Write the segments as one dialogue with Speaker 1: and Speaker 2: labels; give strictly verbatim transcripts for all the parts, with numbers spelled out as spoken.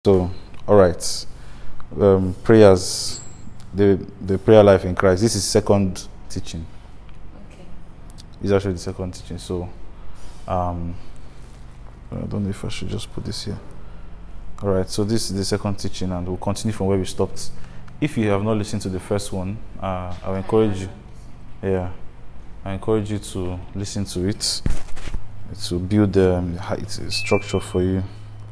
Speaker 1: So, all right. Um, prayers, the the prayer life in Christ. This is second teaching.
Speaker 2: Okay.
Speaker 1: It's actually the second teaching. So, um, I don't know if I should just put this here. All right. So this is the second teaching, and we'll continue from where we stopped. If you have not listened to the first one, uh, I will encourage you. Yeah, I encourage you to listen to it. To build um, it's a structure for you.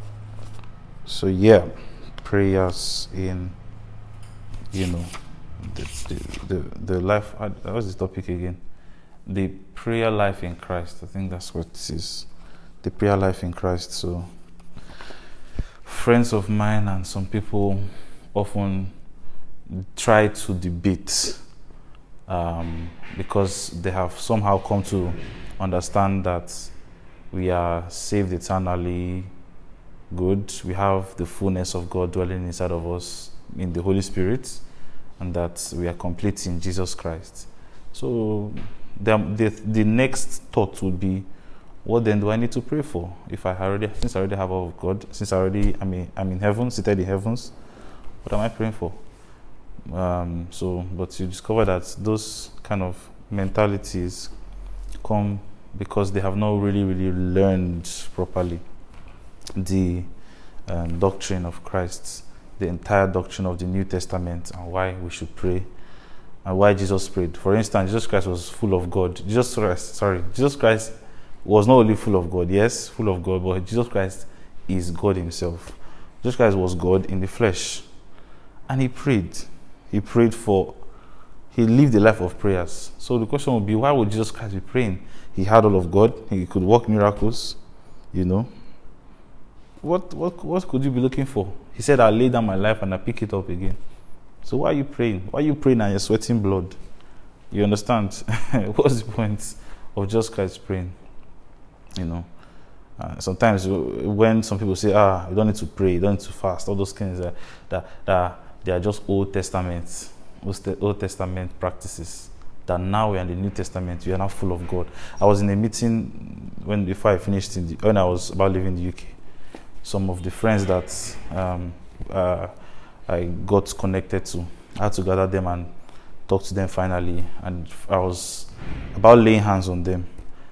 Speaker 1: So yeah, prayers in, you know, the the the, the life. Uh, what's the topic again? The prayer life in Christ. I think that's what it is. The prayer life in Christ. So, friends of mine and some people often try to debate um, because they have somehow come to understand that we are saved eternally. Good. We have the fullness of God dwelling inside of us in the Holy Spirit, and that we are complete in Jesus Christ. So the, the the next thought would be, what then do I need to pray for? If I already, since I already have all of God, since I already I mean I'm in heaven, seated in heavens, what am I praying for? Um, so, but you discover that those kind of mentalities come because they have not really, really learned properly the um, doctrine of Christ, the entire doctrine of the New Testament, and why we should pray, and why Jesus prayed. For instance, Jesus Christ was full of God. Jesus Christ, sorry, Jesus Christ was not only full of God, yes, full of God, but Jesus Christ is God himself. Jesus Christ was God in the flesh, and he prayed. He prayed for, he lived a life of prayers. So the question would be, why would Jesus Christ be praying? He had all of God. He could work miracles, you know. What what what could you be looking for? He said, I'll lay down my life and I'll pick it up again. So why are you praying? Why are you praying and you're sweating blood? You understand? What's the point of just Christ praying? You know, uh, sometimes when some people say, ah, you don't need to pray, you don't need to fast, all those things that, that, that they are just Old Testament, Old Testament practices. That now we're in the New Testament, we are now full of God. I was in a meeting when before I finished in the, when I was about leaving the U K. Some of the friends that um, uh, I got connected to, I had to gather them and talk to them finally, and I was about laying hands on them.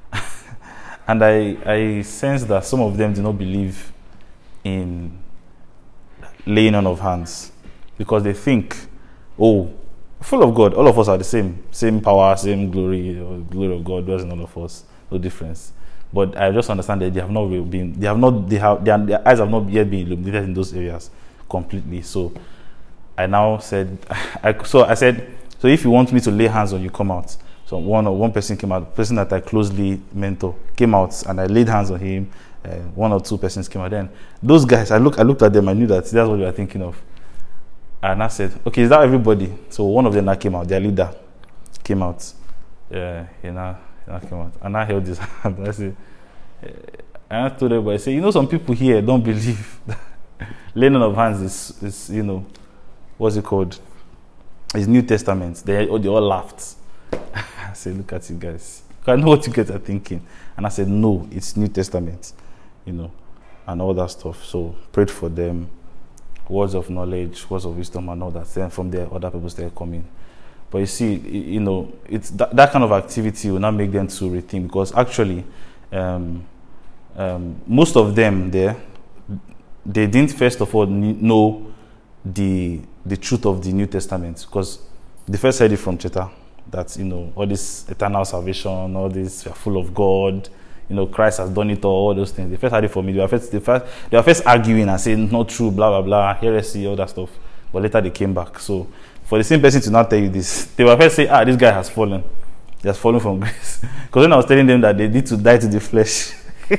Speaker 1: And I, I sensed that some of them did not believe in laying on of hands, because they think, oh, full of God, all of us are the same, same power, same glory, glory of God dwells in all of us, no difference. But I just understand that they have not been, they have not, they have, their, their eyes have not yet been illuminated in those areas completely. So I now said, I, so I said, so if you want me to lay hands on you, come out. So one one person came out, person that I closely mentor came out, and I laid hands on him. Uh, one or two persons came out. Then those guys, I look, I looked at them, I knew that that's what they were thinking of. And I said, okay, is that everybody? So one of them that came out, their leader came out. Yeah, he now. I came out and I held his hand. I said, and I told everybody, I said, you know, some people here don't believe that laying on of hands is, is, you know, what's it called? It's New Testament. They, they all laughed. I said, look at you guys. I know what you guys are thinking. And I said, no, it's New Testament, you know, and all that stuff. So prayed for them, words of knowledge, words of wisdom, and all that. Then from there, other people started coming. But you see, you know, it's that, that kind of activity will not make them to rethink, because actually, um, um, most of them there, they didn't first of all know the the truth of the New Testament, because they first heard it from Cheta, that, you know, all this eternal salvation, all this, we are full of God, you know, Christ has done it all, all those things. They first heard it from me. They were first, they first, they were first arguing and saying, not true, blah, blah, blah, heresy, all that stuff. But later they came back. So for the same person to not tell you this, they were first say, ah, this guy has fallen. He has fallen from grace. Because when I was telling them that they need to die to the flesh,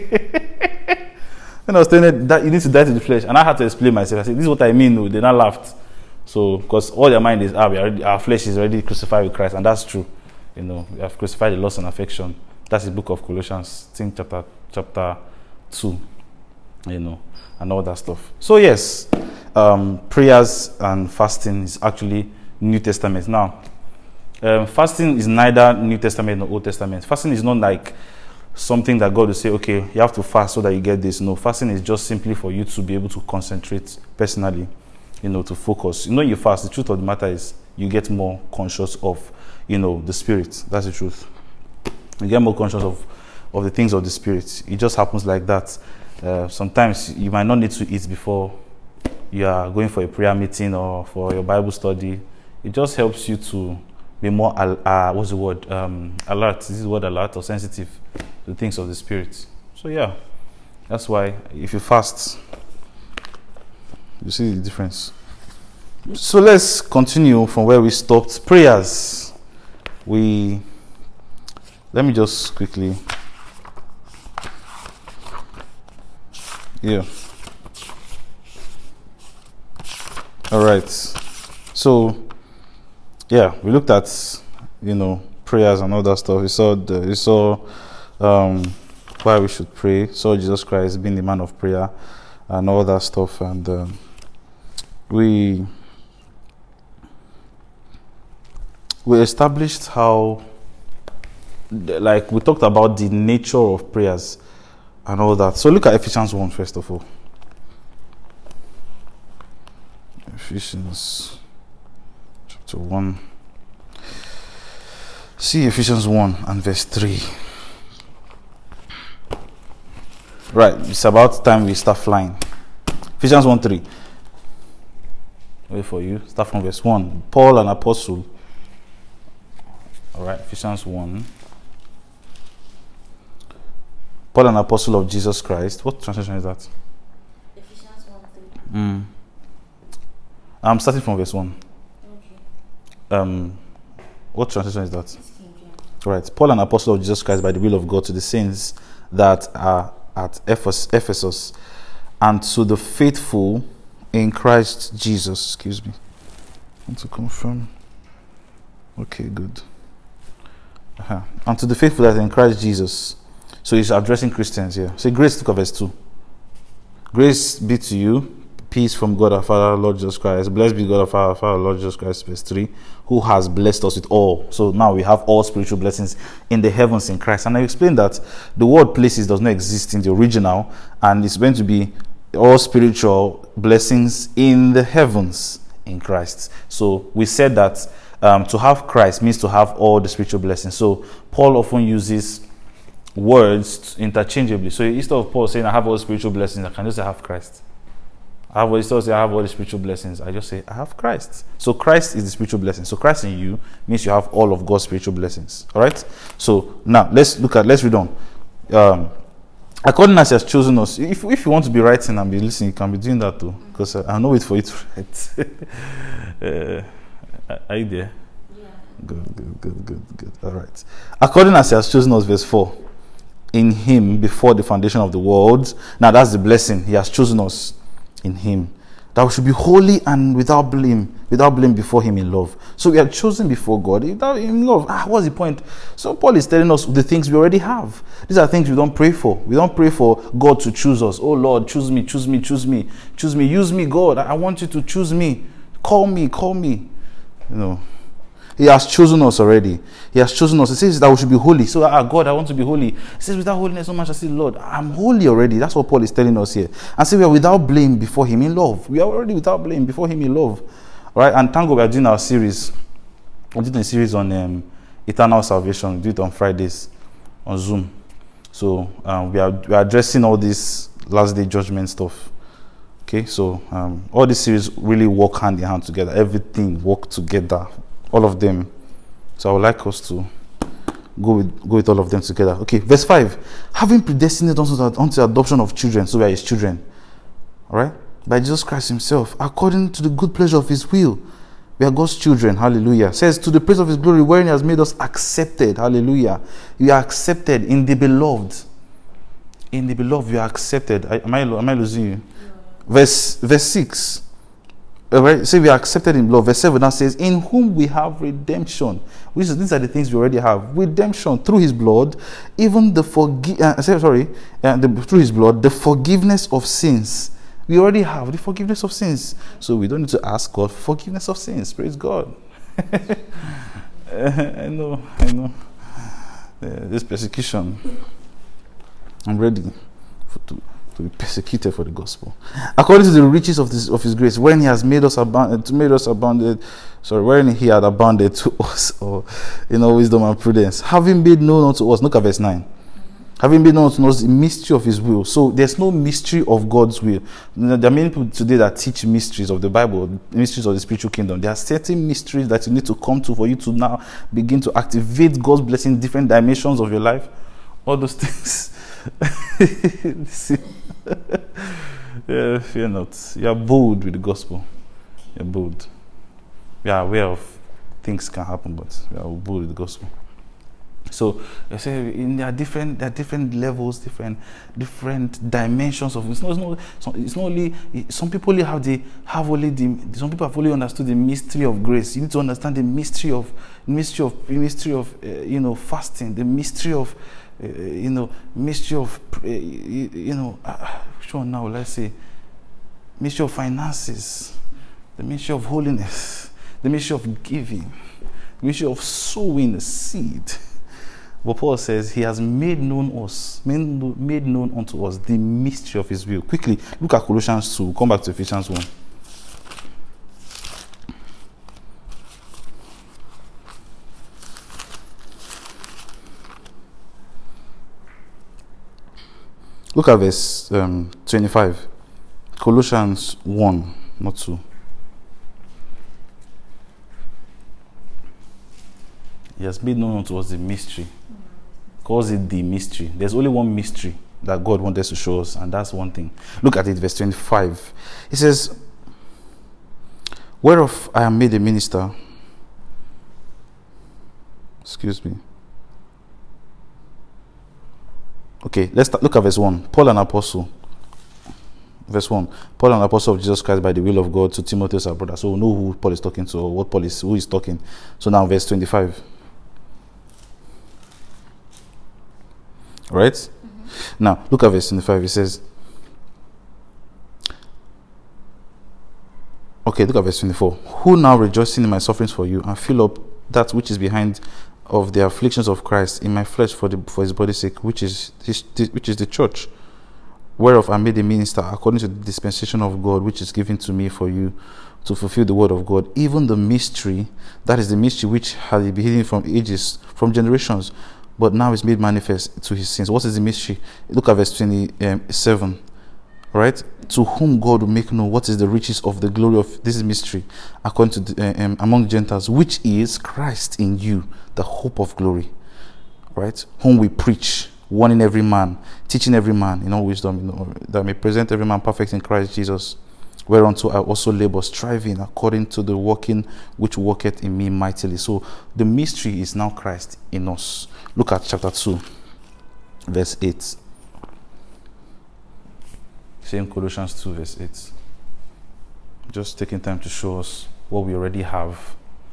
Speaker 1: when I was telling them that you need to die to the flesh, and I had to explain myself, I said, this is what I mean. No, they not laughed. So, because all their mind is, ah, we already, our flesh is already crucified with Christ, and that's true. You know, we have crucified the lust and affection. That's the book of Colossians, I think chapter chapter two. You know, and all that stuff. So yes, um, prayers and fasting is actually New Testament. Now, um, fasting is neither New Testament nor Old Testament. Fasting is not like something that God will say, okay, you have to fast so that you get this. No, fasting is just simply for you to be able to concentrate personally, you know, to focus. You know, you fast, the truth of the matter is you get more conscious of, you know, the spirit. That's the truth. You get more conscious of, of the things of the spirit. It just happens like that. Uh, sometimes you might not need to eat before you are going for a prayer meeting or for your Bible study. It just helps you to be more, al- uh, what's the word, um, alert. This is the word alert or sensitive to the things of the spirit. So yeah, that's why if you fast, you see the difference. So let's continue from where we stopped. Prayers. We, let me just quickly, yeah. All right. So, yeah, we looked at, you know, prayers and all that stuff. We saw the, we saw um, why we should pray. Saw Jesus Christ being the man of prayer and all that stuff. And um, we we established how, like, we talked about the nature of prayers and all that. So look at Ephesians one first of all. Ephesians chapter one. See Ephesians one and verse three. Right, it's about time we start flying. Ephesians one three. Wait for you. Start from verse one. Paul, an apostle. Alright, Ephesians one. Paul, an apostle of Jesus Christ. What translation is that?
Speaker 2: Ephesians one three.
Speaker 1: Mm. I'm starting from verse one.
Speaker 2: Okay.
Speaker 1: Um, what translation is that?
Speaker 2: It's King James.
Speaker 1: Right. Paul, an apostle of Jesus Christ by the will of God, to the saints that are at Ephes- Ephesus, and to the faithful in Christ Jesus. Excuse me. I want to confirm. Okay, good. Uh-huh. And to the faithful that are in Christ Jesus. So he's addressing Christians here. Say, grace, look at verse two. Grace be to you. Peace from God our Father, Lord Jesus Christ. Blessed be God our Father, our Father, Lord Jesus Christ, verse three, who has blessed us with all. So now we have all spiritual blessings in the heavens in Christ. And I explained that the word places does not exist in the original, and it's going to be all spiritual blessings in the heavens in Christ. So we said that um, to have Christ means to have all the spiritual blessings. So Paul often uses words interchangeably. So instead of Paul saying, I have all the spiritual blessings, I can just say, I have Christ. I have, instead of saying, I have all the spiritual blessings, I just say, I have Christ. So Christ is the spiritual blessing. So Christ in you means you have all of God's spiritual blessings. All right? So now let's look at, let's read on. Um, according as he has chosen us, if, if you want to be writing and be listening, you can be doing that too. Because uh, I'll not wait for you to write. uh, are you there?
Speaker 2: Yeah.
Speaker 1: Good, good, good, good, good. All right. According as he has chosen us, verse four. In him before the foundation of the world. Now that's the blessing. He has chosen us in him, that we should be holy and without blame, without blame before him in love. So we are chosen before God in love. Ah, what's the point? So Paul is telling us the things we already have. These are things we don't pray for. We don't pray for God to choose us. Oh Lord, choose me, choose me, choose me, choose me, use me, God. I want you to choose me. Call me, call me. You know. He has chosen us already. He has chosen us. He says that we should be holy. So, ah, God, I want to be holy. He says, without holiness, no man shall see the Lord. I'm holy already. That's what Paul is telling us here. And say we are without blame before him in love. We are already without blame before him in love. All right? And thank God we are doing our series. We're doing a series on um, eternal salvation. We do it on Fridays on Zoom. So, um, we are we are addressing all this last day judgment stuff. Okay? So, um, all these series really work hand in hand together. Everything work together. All of them. So I would like us to go with go with all of them together. Okay, verse five. Having predestinated unto, unto the adoption of children, so we are his children. Alright? By Jesus Christ himself, according to the good pleasure of his will. We are God's children. Hallelujah. It says, to the praise of his glory, wherein he has made us accepted. Hallelujah. We are accepted in the beloved. In the beloved, we are accepted. I, am, I, am I losing you? No. Verse, verse six. Alright, so we are accepted in love. Verse seven now says, in whom we have redemption. Which is, these are the things we already have. Redemption through his blood, even the forgive. Uh, sorry, uh, the, through his blood, the forgiveness of sins. We already have the forgiveness of sins, so we don't need to ask God for forgiveness of sins. Praise God. uh, I know, I know. Uh, this persecution. I'm ready for, to, to be persecuted for the gospel. According to the riches of this of his grace, when he has made us abound, to made us abounded, sorry, when he had abounded to us, or in all wisdom and prudence, having made known unto us. Look at verse nine. Having been known to us the mystery of his will. So there's no mystery of God's will. There are many people today that teach mysteries of the Bible, mysteries of the spiritual kingdom. There are certain mysteries that you need to come to for you to now begin to activate God's blessing in different dimensions of your life. All those things. Yeah, fear not. You are bold with the gospel. You're bold. We are aware of things can happen, but we are bold with the gospel. So I say in there are different there are different levels, different different dimensions of it's not it's not, it's not only some people only have the have only the some people have only understood the mystery of grace. You need to understand the mystery of mystery of mystery of uh, you know fasting, the mystery of uh, you know mystery of uh, you, you know uh, sure now let's say mystery of finances, the mystery of holiness, the mystery of giving, the mystery of sowing the seed. But Paul says he has made known us, made, made known unto us the mystery of his will. Quickly, look at Colossians two. We'll come back to Ephesians one. Look at verse um, twenty-five. Colossians one, not two. He has made known unto us the mystery. Calls it the mystery. There's only one mystery that God wanted to show us, and that's one thing. Look at it, verse twenty-five. It says, whereof I am made a minister. Excuse me. Okay, let's start, look at verse one. Paul, an apostle. Verse one. Paul, an apostle of Jesus Christ by the will of God, to Timothy, our brother. So we know who Paul is talking to, or what Paul is, who is talking. So now verse twenty-five. Right? Mm-hmm. Now, look at verse twenty-five. It says, okay, look at verse twenty-four. Who now rejoicing in my sufferings for you, and fill up that which is behind of the afflictions of Christ in my flesh for the for his body's sake, which is his, which is the church, whereof I made a minister according to the dispensation of God, which is given to me for you to fulfill the word of God, even the mystery, that is the mystery which had been hidden from ages, from generations, but now is made manifest to his sins. What is the mystery? Look at verse twenty-seven. Right? To whom God will make known what is the riches of the glory of this mystery, according to the, uh, um, among the Gentiles, which is Christ in you, the hope of glory. Right? Whom we preach, warning every man, teaching every man in all wisdom, in all, that may present every man perfect in Christ Jesus, whereunto I also labor, striving according to the working which worketh in me mightily. So the mystery is now Christ in us. Look at chapter two, verse eight. Same Colossians two, verse eight. Just taking time to show us what we already have.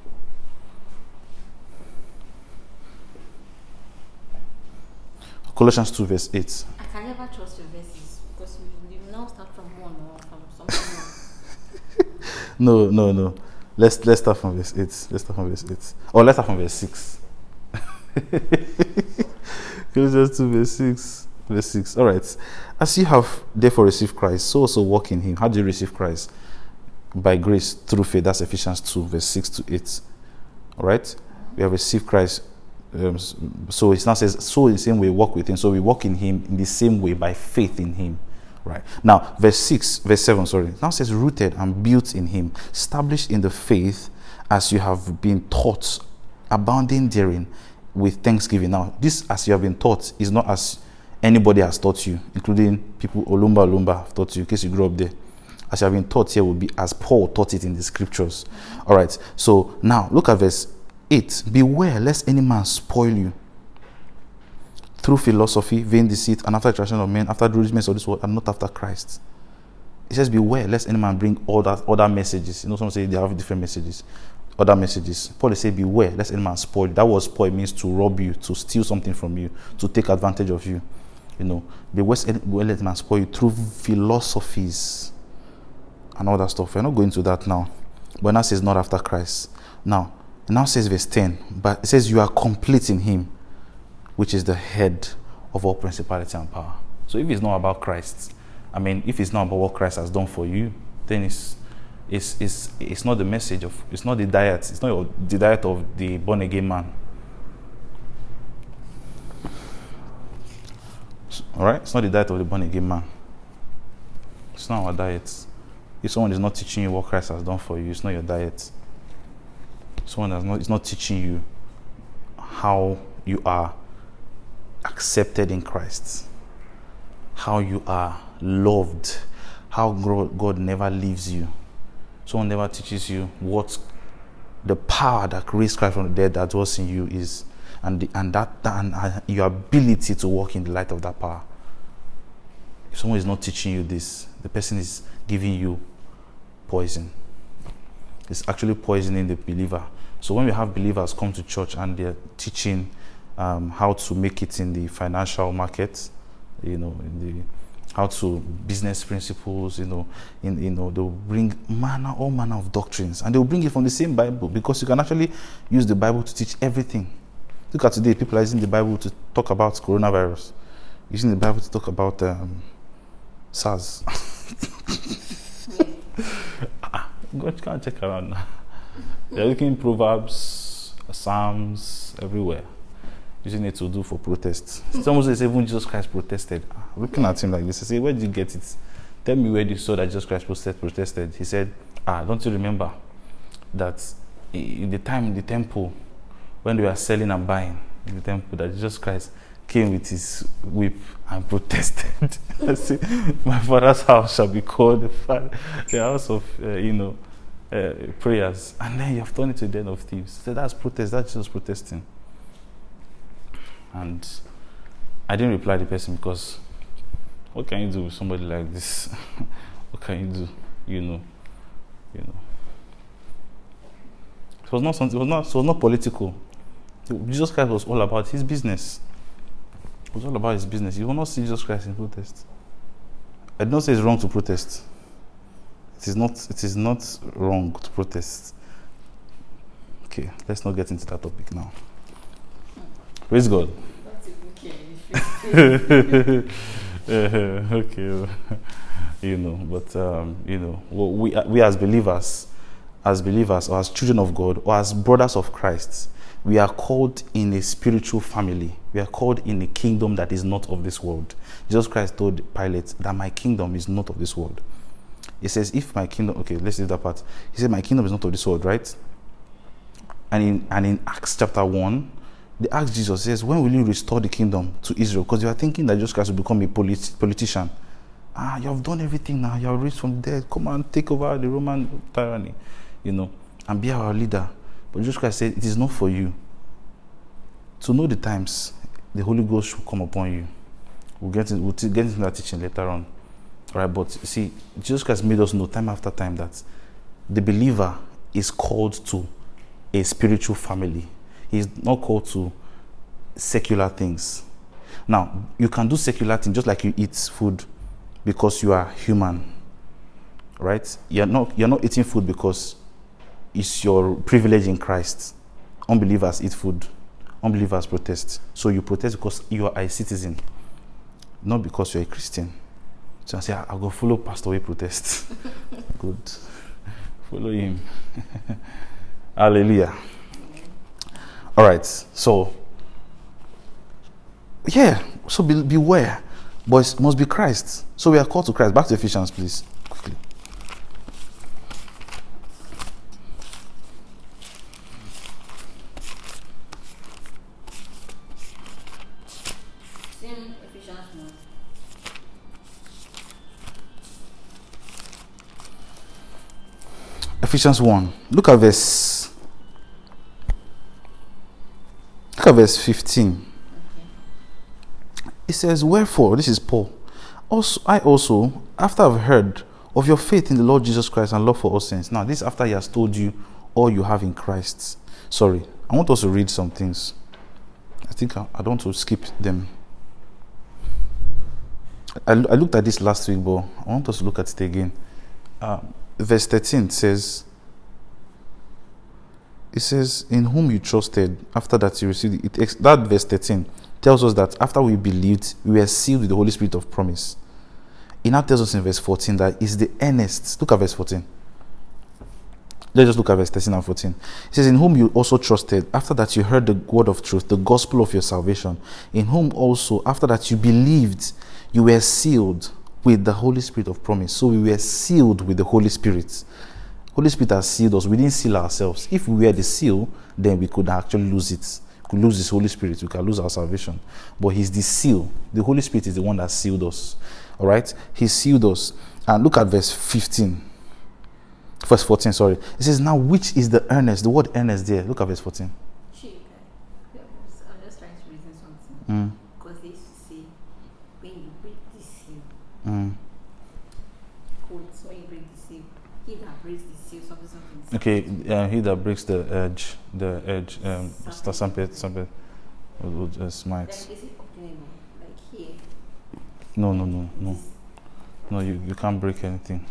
Speaker 1: Colossians two, verse eight.
Speaker 2: I can never trust your verses because you, you now start from one or from something else.
Speaker 1: no, no, no. Let's let's start from verse eight. Let's start from verse eight. Or let's start from verse six. Colossians two, verse six. Verse six. All right. As you have therefore received Christ, so also walk in him. How do you receive Christ? By grace through faith. That's Ephesians two, verse six to eight. All right. We have received Christ. Um, so it now says, so in the same way walk with him. So we walk in him in the same way by faith in him. Right. Now, verse six, verse seven, sorry. Now says rooted and built in him, established in the faith as you have been taught, abounding therein with thanksgiving. Now, this as you have been taught is not as anybody has taught you, including people Olumba Olumba have taught you, in case you grew up there. As you have been taught here will be as Paul taught it in the scriptures. All right. So now look at verse eight. Beware lest any man spoil you through philosophy, vain deceit, and after the tradition of men, after the rudiments of this world, and not after Christ. It says, beware lest any man bring other other messages. You know, some say they have different messages, other messages. Paul is saying, beware lest any man spoil. That word spoil means to rob you, to steal something from you, to take advantage of you. You know, beware lest any man spoil you through philosophies and all that stuff. We're not going to that now. But now says not after Christ. Now, it now says verse ten, but it says you are complete in him, which is the head of all principality and power. So if it's not about Christ, I mean, if it's not about what Christ has done for you, then it's it's it's, it's not the message of, it's not the diet, it's not your, the diet of the born again man. All right, it's not the diet of the born again man. It's not our diet. If someone is not teaching you what Christ has done for you, it's not your diet. Someone that's not, is not teaching you how you are accepted in Christ, how you are loved, how God never leaves you. Someone never teaches you what the power that raised Christ from the dead that was in you is, and the, and that and uh, your ability to walk in the light of that power. If someone is not teaching you this, the person is giving you poison. It's actually poisoning the believer. So when we have believers come to church and they're teaching um, how to make it in the financial market, you know, in the how to business principles, you know, in you know, they'll bring manner, all manner of doctrines, and they'll bring it from the same Bible, because you can actually use the Bible to teach everything. Look at today, people are using the Bible to talk about coronavirus, using the Bible to talk about um, SARS. God, can't check around now. They're looking Proverbs, Psalms, everywhere, using it to do for protests. Some say even Jesus Christ protested. Looking at him like this, I say, where did you get it? Tell me where you saw that Jesus Christ protested. He said, ah, don't you remember that in the time in the temple, when they were selling and buying in the temple, that Jesus Christ came with his whip and protested. I say, my father's house shall be called the, father, the house of, uh, you know, uh, prayers. And then you have turned it to the den of thieves. So that's protest, that's just protesting. And I didn't reply to the person, because what can you do with somebody like this? What can you do? You know, you know. It was not something. It was not. It was not political. Jesus Christ was all about his business. It was all about his business. You will not see Jesus Christ in protest. I don't say it's wrong to protest. It is not. It is not wrong to protest. Okay, let's not get into that topic now. Praise God. uh, okay, you know, but um, you know, we we as believers, as believers, or as children of God, or as brothers of Christ, we are called in a spiritual family. We are called in a kingdom that is not of this world. Jesus Christ told Pilate that my kingdom is not of this world. He says, if my kingdom, okay, let's leave that part. He said, my kingdom is not of this world, right? And in and in Acts chapter one, they asked Jesus, says, when will you restore the kingdom to Israel? Because you are thinking that Jesus Christ will become a polit- politician. Ah, you have done everything now. You are raised from the dead. Come and take over the Roman tyranny, you know, and be our leader. But Jesus Christ said, it is not for you. To know the times the Holy Ghost should come upon you. We'll get, in, we'll t- get into that teaching later on. All right, but see, Jesus Christ made us know time after time that the believer is called to a spiritual family. He's not called to secular things. Now, you can do secular things just like you eat food because you are human, right? You're not, you're not eating food because it's your privilege in Christ. Unbelievers eat food. Unbelievers protest. So you protest because you are a citizen, not because you're a Christian. So I say, I'll go follow Pastor we protest. Good. Follow him. Hallelujah. All right, so yeah, so be, beware, but it must be Christ. So we are called to Christ. Back to Ephesians, please, quickly.
Speaker 2: Same Ephesians one.
Speaker 1: Ephesians one. Look at verse. Look at verse fifteen. Okay. It says, wherefore, this is Paul, also I also, after I've heard of your faith in the Lord Jesus Christ and love for all saints. Now, this after he has told you all you have in Christ. Sorry, I want us to read some things. I think I, I don't want to skip them. I, I looked at this last week, but I want us to look at it again. Uh, verse thirteen says, it says, in whom you trusted, after that you received it. That verse thirteen tells us that after we believed, we were sealed with the Holy Spirit of promise. It now tells us in verse fourteen that is the earnest. Look at verse fourteen. Let's just look at verse thirteen and fourteen. It says, in whom you also trusted, after that you heard the word of truth, the gospel of your salvation, in whom also, after that you believed, you were sealed with the Holy Spirit of promise. So we were sealed with the Holy Spirit. Holy Spirit has sealed us. We didn't seal ourselves. If we were the seal, then we could actually lose it. We could lose this Holy Spirit. We can lose our salvation. But He's the seal. The Holy Spirit is the one that sealed us. All right? He sealed us. And look at verse fifteen. Verse fourteen, sorry. It says, now which is the earnest? The word earnest there. Look at verse fourteen.
Speaker 2: Chick, I'm just trying to reason something.
Speaker 1: Mm.
Speaker 2: Because they used to say, when you break the seal,
Speaker 1: Mm.
Speaker 2: quotes, when you break the seal, he that breaks the seal, something, something.
Speaker 1: Okay, uh, he that breaks the edge, the edge, um, something, something, will uh, smite.
Speaker 2: Like, is it obtainable? Like here.
Speaker 1: No, no, no, no. No, you, you can't break anything.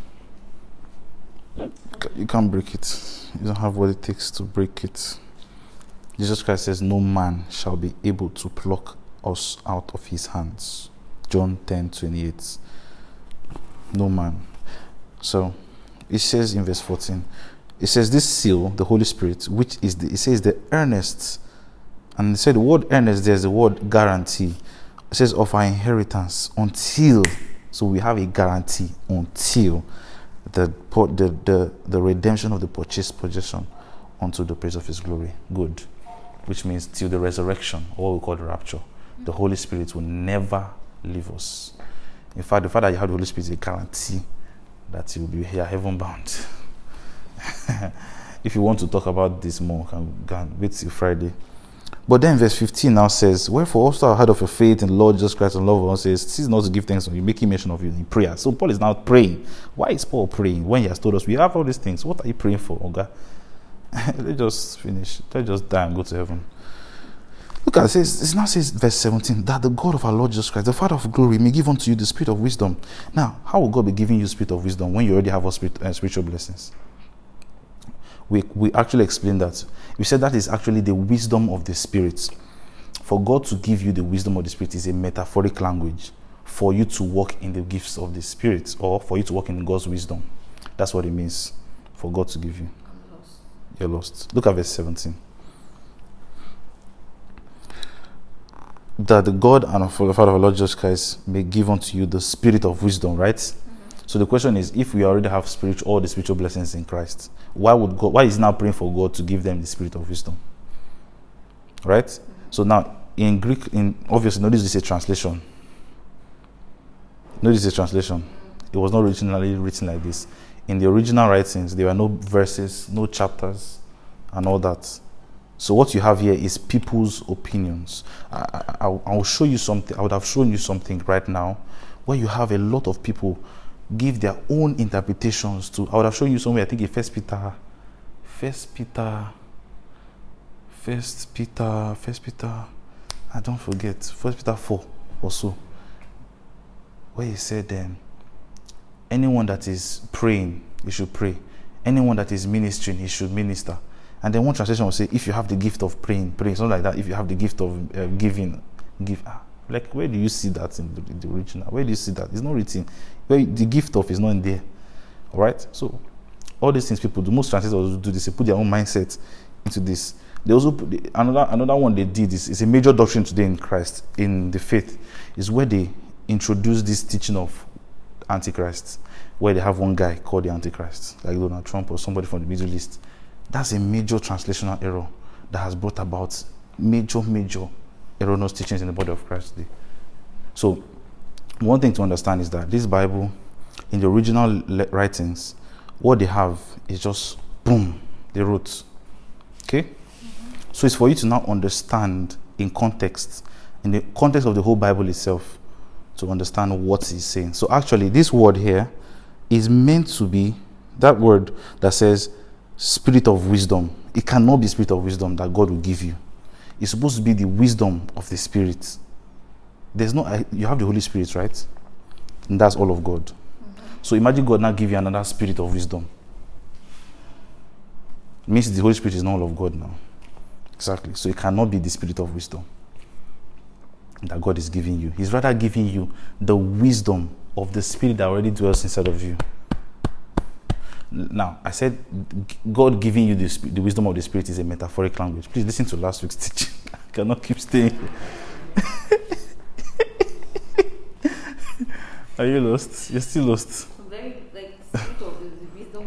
Speaker 1: You can't break it. You don't have what it takes to break it. Jesus Christ says, no man shall be able to pluck us out of his hands. John ten twenty-eight. No man. So, it says in verse fourteen, it says, this seal, the Holy Spirit, which is the, it says the earnest, and it said the word earnest, there's the word guarantee. It says of our inheritance until, so we have a guarantee until the the the, the redemption of the purchased possession unto the praise of his glory. Good. Which means till the resurrection, or what we call the rapture. The Holy Spirit will never leave us. In fact, the fact that you have the Holy Spirit is a guarantee that you will be here heaven bound. If you want to talk about this more, can, can wait till Friday. But then verse fifteen now says, wherefore also I heard of your faith in the Lord Jesus Christ and love of us, says, cease not to give thanks when you making mention of you in prayer. So Paul is now praying. Why is Paul praying when he has told us we have all these things? What are you praying for, Oga? Let's just finish. Let's just die and go to heaven. Look at it, says, it now says, verse seventeen, that the God of our Lord Jesus Christ, the Father of glory, may give unto you the spirit of wisdom. Now, how will God be giving you spirit of wisdom when you already have all spirit, uh, spiritual blessings? We we actually explained that. We said that is actually the wisdom of the Spirit. For God to give you the wisdom of the Spirit is a metaphoric language for you to walk in the gifts of the Spirit, or for you to walk in God's wisdom. That's what it means for God to give you.
Speaker 2: I'm lost.
Speaker 1: You're lost. Look at verse seventeen. That the God and the Father of our Lord Jesus Christ may give unto you the spirit of wisdom, right? Mm-hmm. So the question is, if we already have spiritual, all the spiritual blessings in Christ, why would God, why is he now praying for God to give them the spirit of wisdom? Right? Mm-hmm. So now in Greek, in obviously notice this is a translation. Notice the translation. It was not originally written like this. In the original writings, there were no verses, no chapters, and all that. So what you have here is people's opinions. I, I, I will show you something. I would have shown you something right now where you have a lot of people give their own interpretations to. I would have shown you somewhere. I think in First Peter, First Peter, First Peter, First Peter. I don't forget. First Peter four or so, where he said, "Then anyone that is praying, he should pray. Anyone that is ministering, he should minister." And then one translation will say, if you have the gift of praying, pray. Something like that. If you have the gift of uh, giving, give. Ah, like, where do you see that in the, in the original? Where do you see that? It's not written. Where the gift of is not in there. All right? So, all these things people do. Most translators do this. They put their own mindset into this. They also put the, another another one they did is, is a major doctrine today in Christ, in the faith, is where they introduce this teaching of Antichrist, where they have one guy called the Antichrist, like Donald Trump or somebody from the Middle East. That's a major translational error that has brought about major, major erroneous teachings in the body of Christ today. So, one thing to understand is that this Bible, in the original le- writings, what they have is just boom, they wrote. Okay? Mm-hmm. So it's for you to now understand in context, in the context of the whole Bible itself, to understand what he's saying. So actually, this word here is meant to be that word that says spirit of wisdom. It cannot be spirit of wisdom that God will give you. It's supposed to be the wisdom of the Spirit. There's no, you have the Holy Spirit, right? And that's all of God. Mm-hmm. So imagine God now give you another spirit of wisdom. It means the Holy Spirit is not all of God now. Exactly. So it cannot be the spirit of wisdom. that God is giving you. He's rather giving you the wisdom of the Spirit that already dwells inside of you. Now, I said God giving you the, the wisdom of the Spirit is a metaphoric language. Please listen to last week's teaching. I cannot keep staying. Are you lost? You're still lost.
Speaker 2: Very, like, spirit of the wisdom.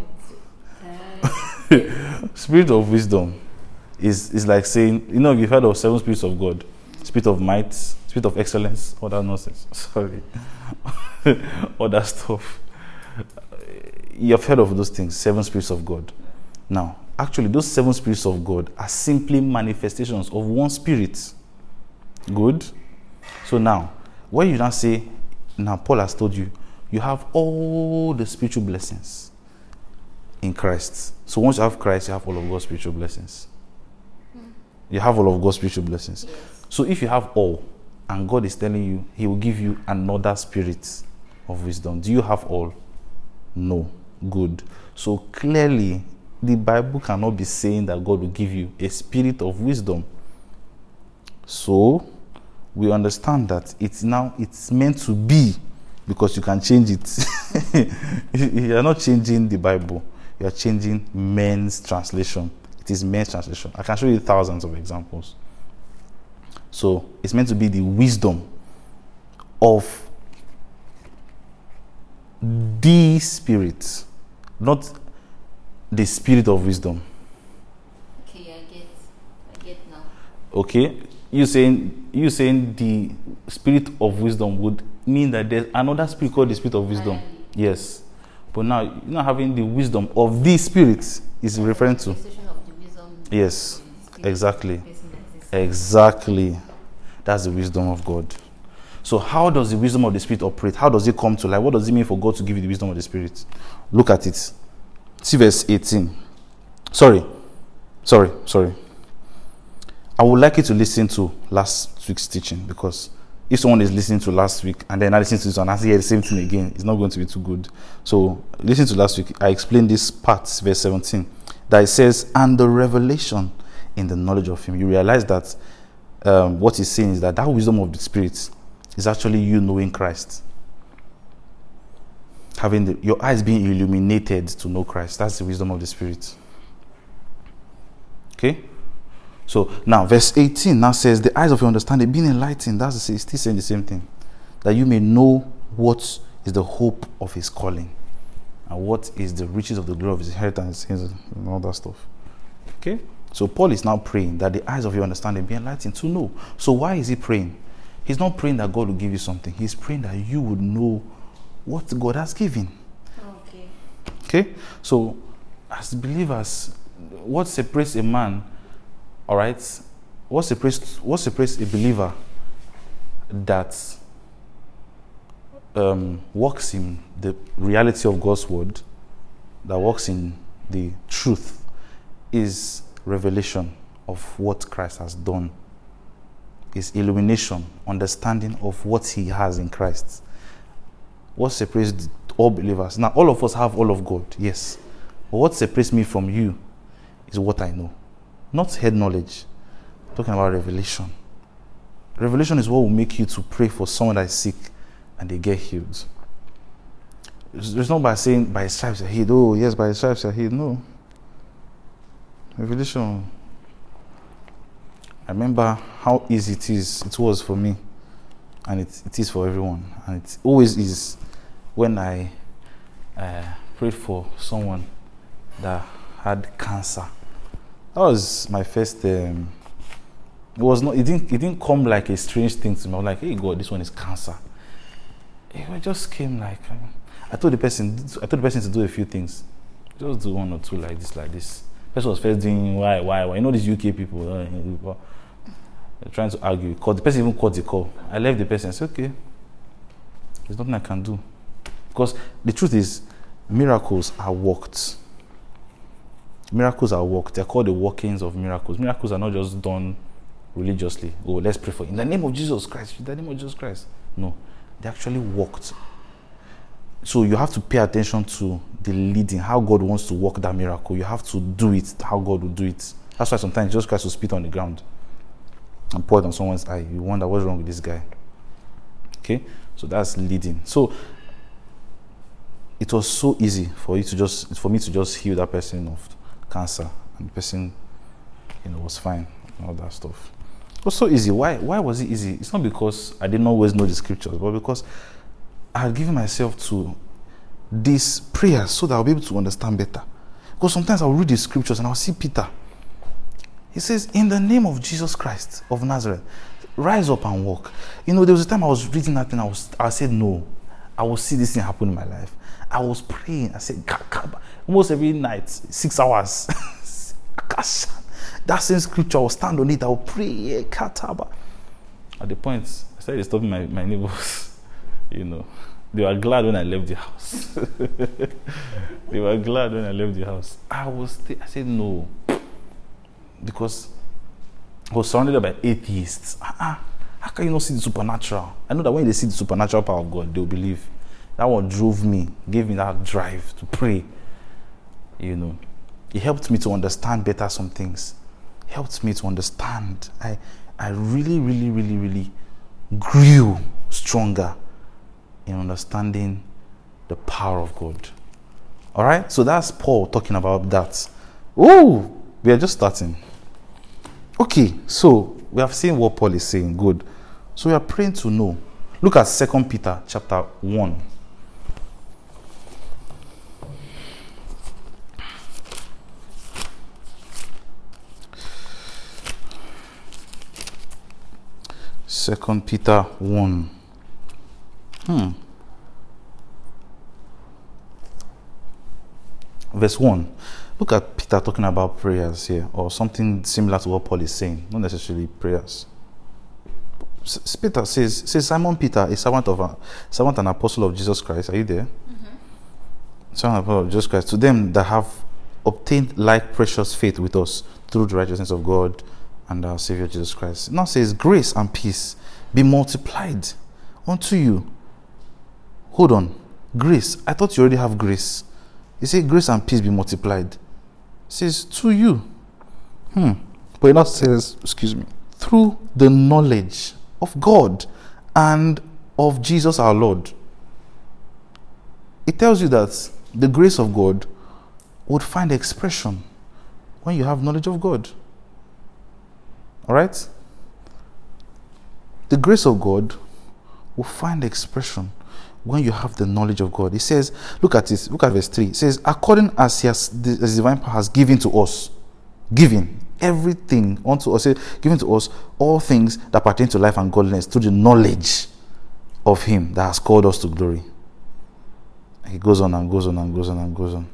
Speaker 2: Uh,
Speaker 1: Spirit of wisdom is, is like saying, you know, you've heard of seven spirits of God. Spirit of might, spirit of excellence, all that nonsense. Sorry. All that stuff. You've heard of those things, seven spirits of God. Now, actually, those seven spirits of God are simply manifestations of one spirit. Good? So now, when you now say, now Paul has told you, you have all the spiritual blessings in Christ. So once you have Christ, you have all of God's spiritual blessings. You have all of God's spiritual blessings.
Speaker 2: yes.
Speaker 1: So if you have all, and God is telling you, He will give you another spirit of wisdom. Do you have all? No. Good. So clearly, the Bible cannot be saying that God will give you a spirit of wisdom. So we understand that it's now it's meant to be, because you can change it. You are not changing the Bible. You are changing men's translation. It is men's translation. I can show you thousands of examples. So it's meant to be the wisdom of the Spirit, not the spirit of wisdom.
Speaker 2: Okay, I get. I get now.
Speaker 1: Okay, you saying you saying the spirit of wisdom would mean that there's another spirit called the spirit of wisdom.
Speaker 2: Finally.
Speaker 1: Yes, but now you're not having the wisdom of the Spirit is referring to.
Speaker 2: Manifestation of the wisdom.
Speaker 1: Yes,
Speaker 2: of the Spirit.
Speaker 1: exactly.
Speaker 2: Person that is-
Speaker 1: Exactly. That's the wisdom of God. So how does the wisdom of the Spirit operate? How does it come to life? What does it mean for God to give you the wisdom of the Spirit? Look at it. See verse eighteen. Sorry. Sorry. Sorry. I would like you to listen to last week's teaching, because if someone is listening to last week and then I listen to this one and hear the same thing again, it's not going to be too good. So listen to last week. I explained this part, verse seventeen, that it says, and the revelation in the knowledge of Him. You realize that um, what he's saying is that that wisdom of the Spirit is actually you knowing Christ. Having the, your eyes being illuminated to know Christ. That's the wisdom of the Spirit. Okay? So now verse eighteen now says, the eyes of your understanding being enlightened. That's the, still saying the same thing. That you may know what is the hope of His calling, and what is the riches of the glory of His inheritance, and all that stuff. Okay? So Paul is now praying that the eyes of your understanding be enlightened to know. So why is he praying? He's not praying that God will give you something. He's praying that you would know what God has given.
Speaker 2: Okay.
Speaker 1: Okay? So as believers, what separates a man, all right, what separates, what separates a believer that um, walks in the reality of God's word, that walks in the truth, is revelation of what Christ has done. Is illumination, understanding of what He has in Christ. What separates all believers? Now, all of us have all of God, yes. But what separates me from you is what I know. Not head knowledge. I'm talking about revelation. Revelation is what will make you to pray for someone that is sick and they get healed. It's, it's not by saying, by His stripes you're healed. Oh, yes, by His stripes you're healed. No. Revelation. I remember how easy it is, it was for me, and it, it is for everyone, and it always is when I uh, prayed for someone that had cancer. That was my first. Um, it was not. It didn't. It didn't come like a strange thing to me. I was like, "Hey God, this one is cancer." It just came like um, I told the person. I told the person to do a few things. Just do one or two like this, like this. Person was first doing why, why, why. You know these U K people, uh, people they're trying to argue. Call the person even called the call. I left the person. I said, okay, there's nothing I can do, because the truth is, miracles are worked. Miracles are worked. They're called the workings of miracles. Miracles are not just done religiously. Oh, let's pray for in the name of Jesus Christ. In the name of Jesus Christ. No, they actually worked. So you have to pay attention to the leading, how God wants to work that miracle. You have to do it how God will do it. That's why sometimes Jesus Christ will spit on the ground. and pour it on someone's eye. You wonder what's wrong with this guy. Okay, so that's leading. So it was so easy for you to just, for me to just heal that person of cancer, and the person, you know, was fine and all that stuff. It was so easy. Why? Why was it easy? It's not because I didn't always know the scriptures, but because I had given myself to these prayers so that I'll be able to understand better. Because sometimes I'll read the scriptures and I'll see Peter. He says, in the name of Jesus Christ of Nazareth, rise up and walk. You know, there was a time I was reading that and I was, I said, no, I will see this thing happen in my life. I was praying. I said, almost every night, six hours. That same scripture, I will stand on it. I will pray. At the point, I started stopping my, my neighbors. You know, they were glad when I left the house. They were glad when I left the house. I was. I said no, because I was surrounded by atheists. Uh-uh. How can you not see the supernatural? I know that when they see the supernatural power of God, they'll believe. That one drove me, gave me that drive to pray. You know, it helped me to understand better some things. It helped me to understand. I, I really, really, really, really grew stronger in understanding the power of God. All right, so that's Paul talking about that. Oh, we are just starting. Okay, so we have seen what Paul is saying. Good. So we are praying to know. Look at Second Peter chapter one. Second Peter one. Hmm. Verse one. Look at Peter talking about prayers here, or something similar to what Paul is saying, not necessarily prayers. S- Peter says, says Simon Peter, a servant of a servant and apostle of Jesus Christ. Are you there? Mm-hmm. Servant and apostle of Jesus Christ. To them that have obtained like precious faith with us through the righteousness of God and our Savior Jesus Christ. It now says, grace and peace be multiplied unto you. Hold on. Grace. I thought you already have grace. You say grace and peace be multiplied. It says to you. Hmm. But it now says, excuse me, through the knowledge of God and of Jesus our Lord. It tells you that the grace of God would find expression when you have knowledge of God. All right? The grace of God will find expression when you have the knowledge of God. It says, look at this, look at verse three. It says, according as he has, the as divine power has given to us, given everything unto us, given to us all things that pertain to life and godliness through the knowledge of him that has called us to glory. And he goes on and goes on and goes on and goes on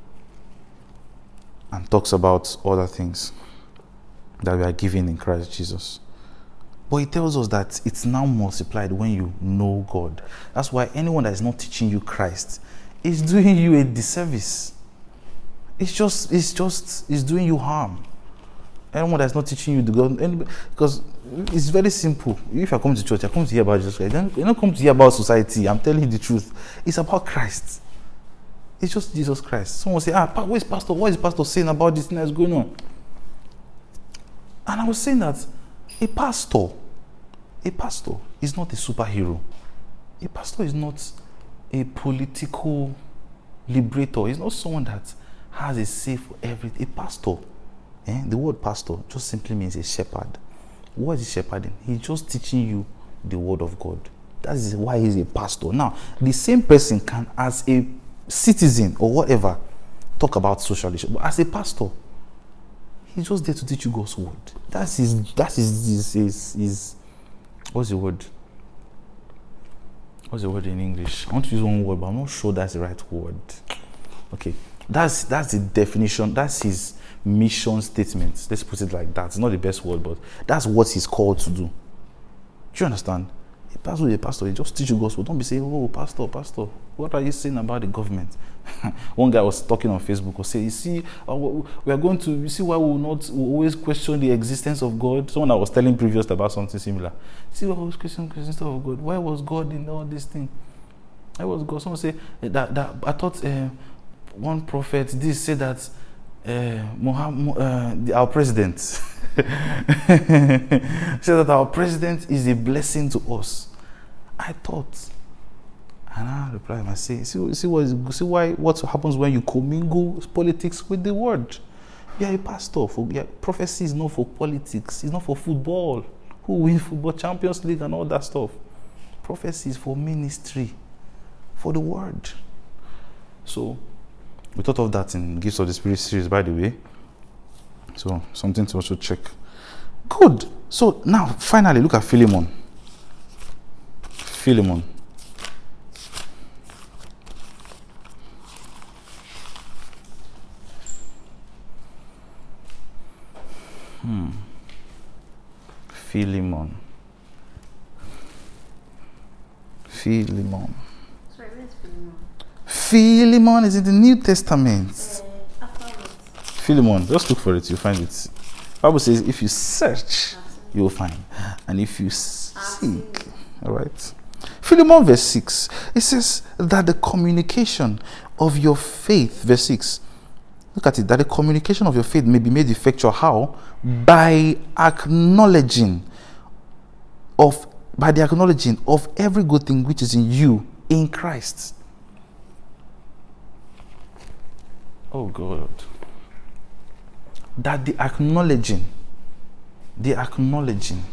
Speaker 1: and talks about other things that we are given in Christ Jesus. But it tells us that it's now multiplied when you know God. That's why anyone that is not teaching you Christ is doing you a disservice. It's just, it's just, it's doing you harm. Anyone that's not teaching you the God, anybody, because it's very simple. If you're coming to church, you're coming to hear about Jesus Christ. You're not coming to hear about society. I'm telling you the truth. It's about Christ. It's just Jesus Christ. Someone will say, ah, where's Pastor? What is Pastor saying about this thing that's going on? And I was saying that a pastor, a pastor is not a superhero. A pastor is not a political liberator. He's not someone that has a say for everything. A pastor, eh? The word pastor just simply means a shepherd. What is shepherding? He's just teaching you the word of God. That is why he's a pastor. Now, the same person can, as a citizen or whatever, talk about social issues. But as a pastor, he's just there to teach you God's word. That's his, that's his, his, his, his, what's the word? What's the word in English? I want to use one word, but I'm not sure that's the right word. Okay. That's, that's the definition. That's his mission statement. Let's put it like that. It's not the best word, but that's what he's called to do. Do you understand? A pastor is a pastor. He just teach you God's word. Don't be saying, oh, pastor, pastor, what are you saying about the government? One guy was talking on Facebook or say, you see, uh, we are going to, you see why we will not we will always question the existence of God? Someone I was telling previously about something similar. See why we always question the existence of God? Why was God in all this thing? Why was God? Someone say that, that I thought uh, one prophet this said that uh, Muhammad, uh, our president Said that our president is a blessing to us. I thought. And I replied, I say, see, see, what is, see why, what happens when you commingle politics with the word. You are a pastor. For, yeah, prophecy is not for politics. It's not for football. Who wins football, Champions League and all that stuff. Prophecy is for ministry, for the word. So, we thought of that in Gifts of the Spirit series, by the way. So, something to also check. Good. So, now, finally, look at Philemon. Philemon. Hmm. Philemon. Philemon.
Speaker 2: Sorry, where's Philemon?
Speaker 1: Philemon is in the New Testament.
Speaker 2: Uh, after what?
Speaker 1: Philemon, just look for it, you'll find it. Bible says, if you search, you will find. And if you seek, all right. Philemon verse six, it says that the communication of your faith, verse six, look at it, that the communication of your faith may be made effectual. How? By acknowledging of, by the acknowledging of every good thing which is in you in Christ. Oh God. That the acknowledging, the acknowledging.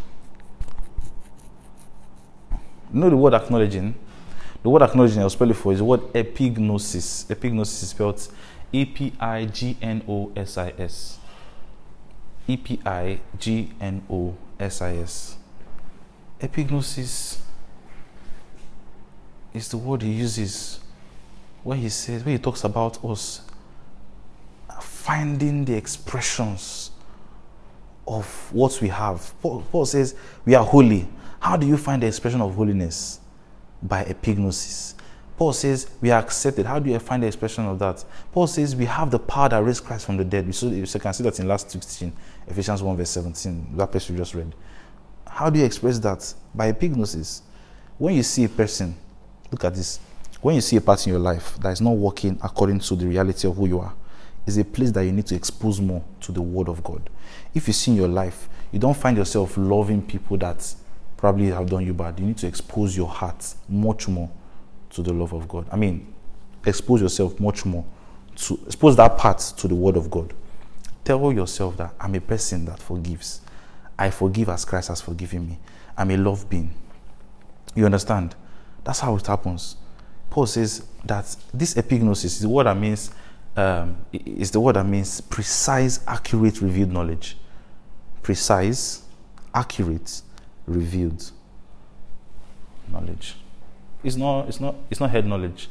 Speaker 1: You know the word acknowledging? The word acknowledging I'll spell it for is the word epignosis. Epignosis is spelled E P I G N O S I S. E P I G N O S I S. Epignosis is the word he uses when he says, when he talks about us finding the expressions of what we have. Paul, Paul says we are holy. How do you find the expression of holiness? By epignosis. Paul says we are accepted. How do you find the expression of that? Paul says we have the power that raised Christ from the dead. We, saw, you can see that in last sixteen, Ephesians one verse seventeen, that place we just read. How do you express that? By epignosis. When you see a person, look at this. When you see a part in your life that is not working according to the reality of who you are, is a place that you need to expose more to the word of God. If you see in your life, you don't find yourself loving people that probably have done you bad, you need to expose your heart much more to the love of God. I mean, expose yourself much more to, expose that part to the word of God. Tell yourself that I'm a person that forgives. I forgive as Christ has forgiven me. I'm a love being. You understand? That's how it happens. Paul says that this epignosis is the word that means um, is the word that means precise, accurate, revealed knowledge. Precise, accurate, revealed knowledge. It's not. It's not. It's not head knowledge.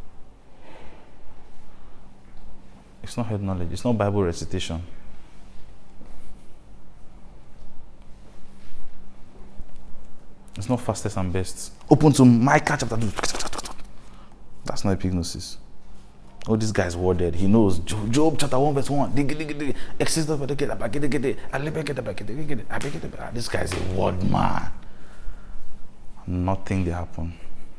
Speaker 1: It's not head knowledge. It's not Bible recitation. It's not fastest and best. Open to Micah chapter two. That's not epignosis. Oh, this guy's worded. He knows. Job, Job chapter one verse one. This guy's a word man. Nothing they happen.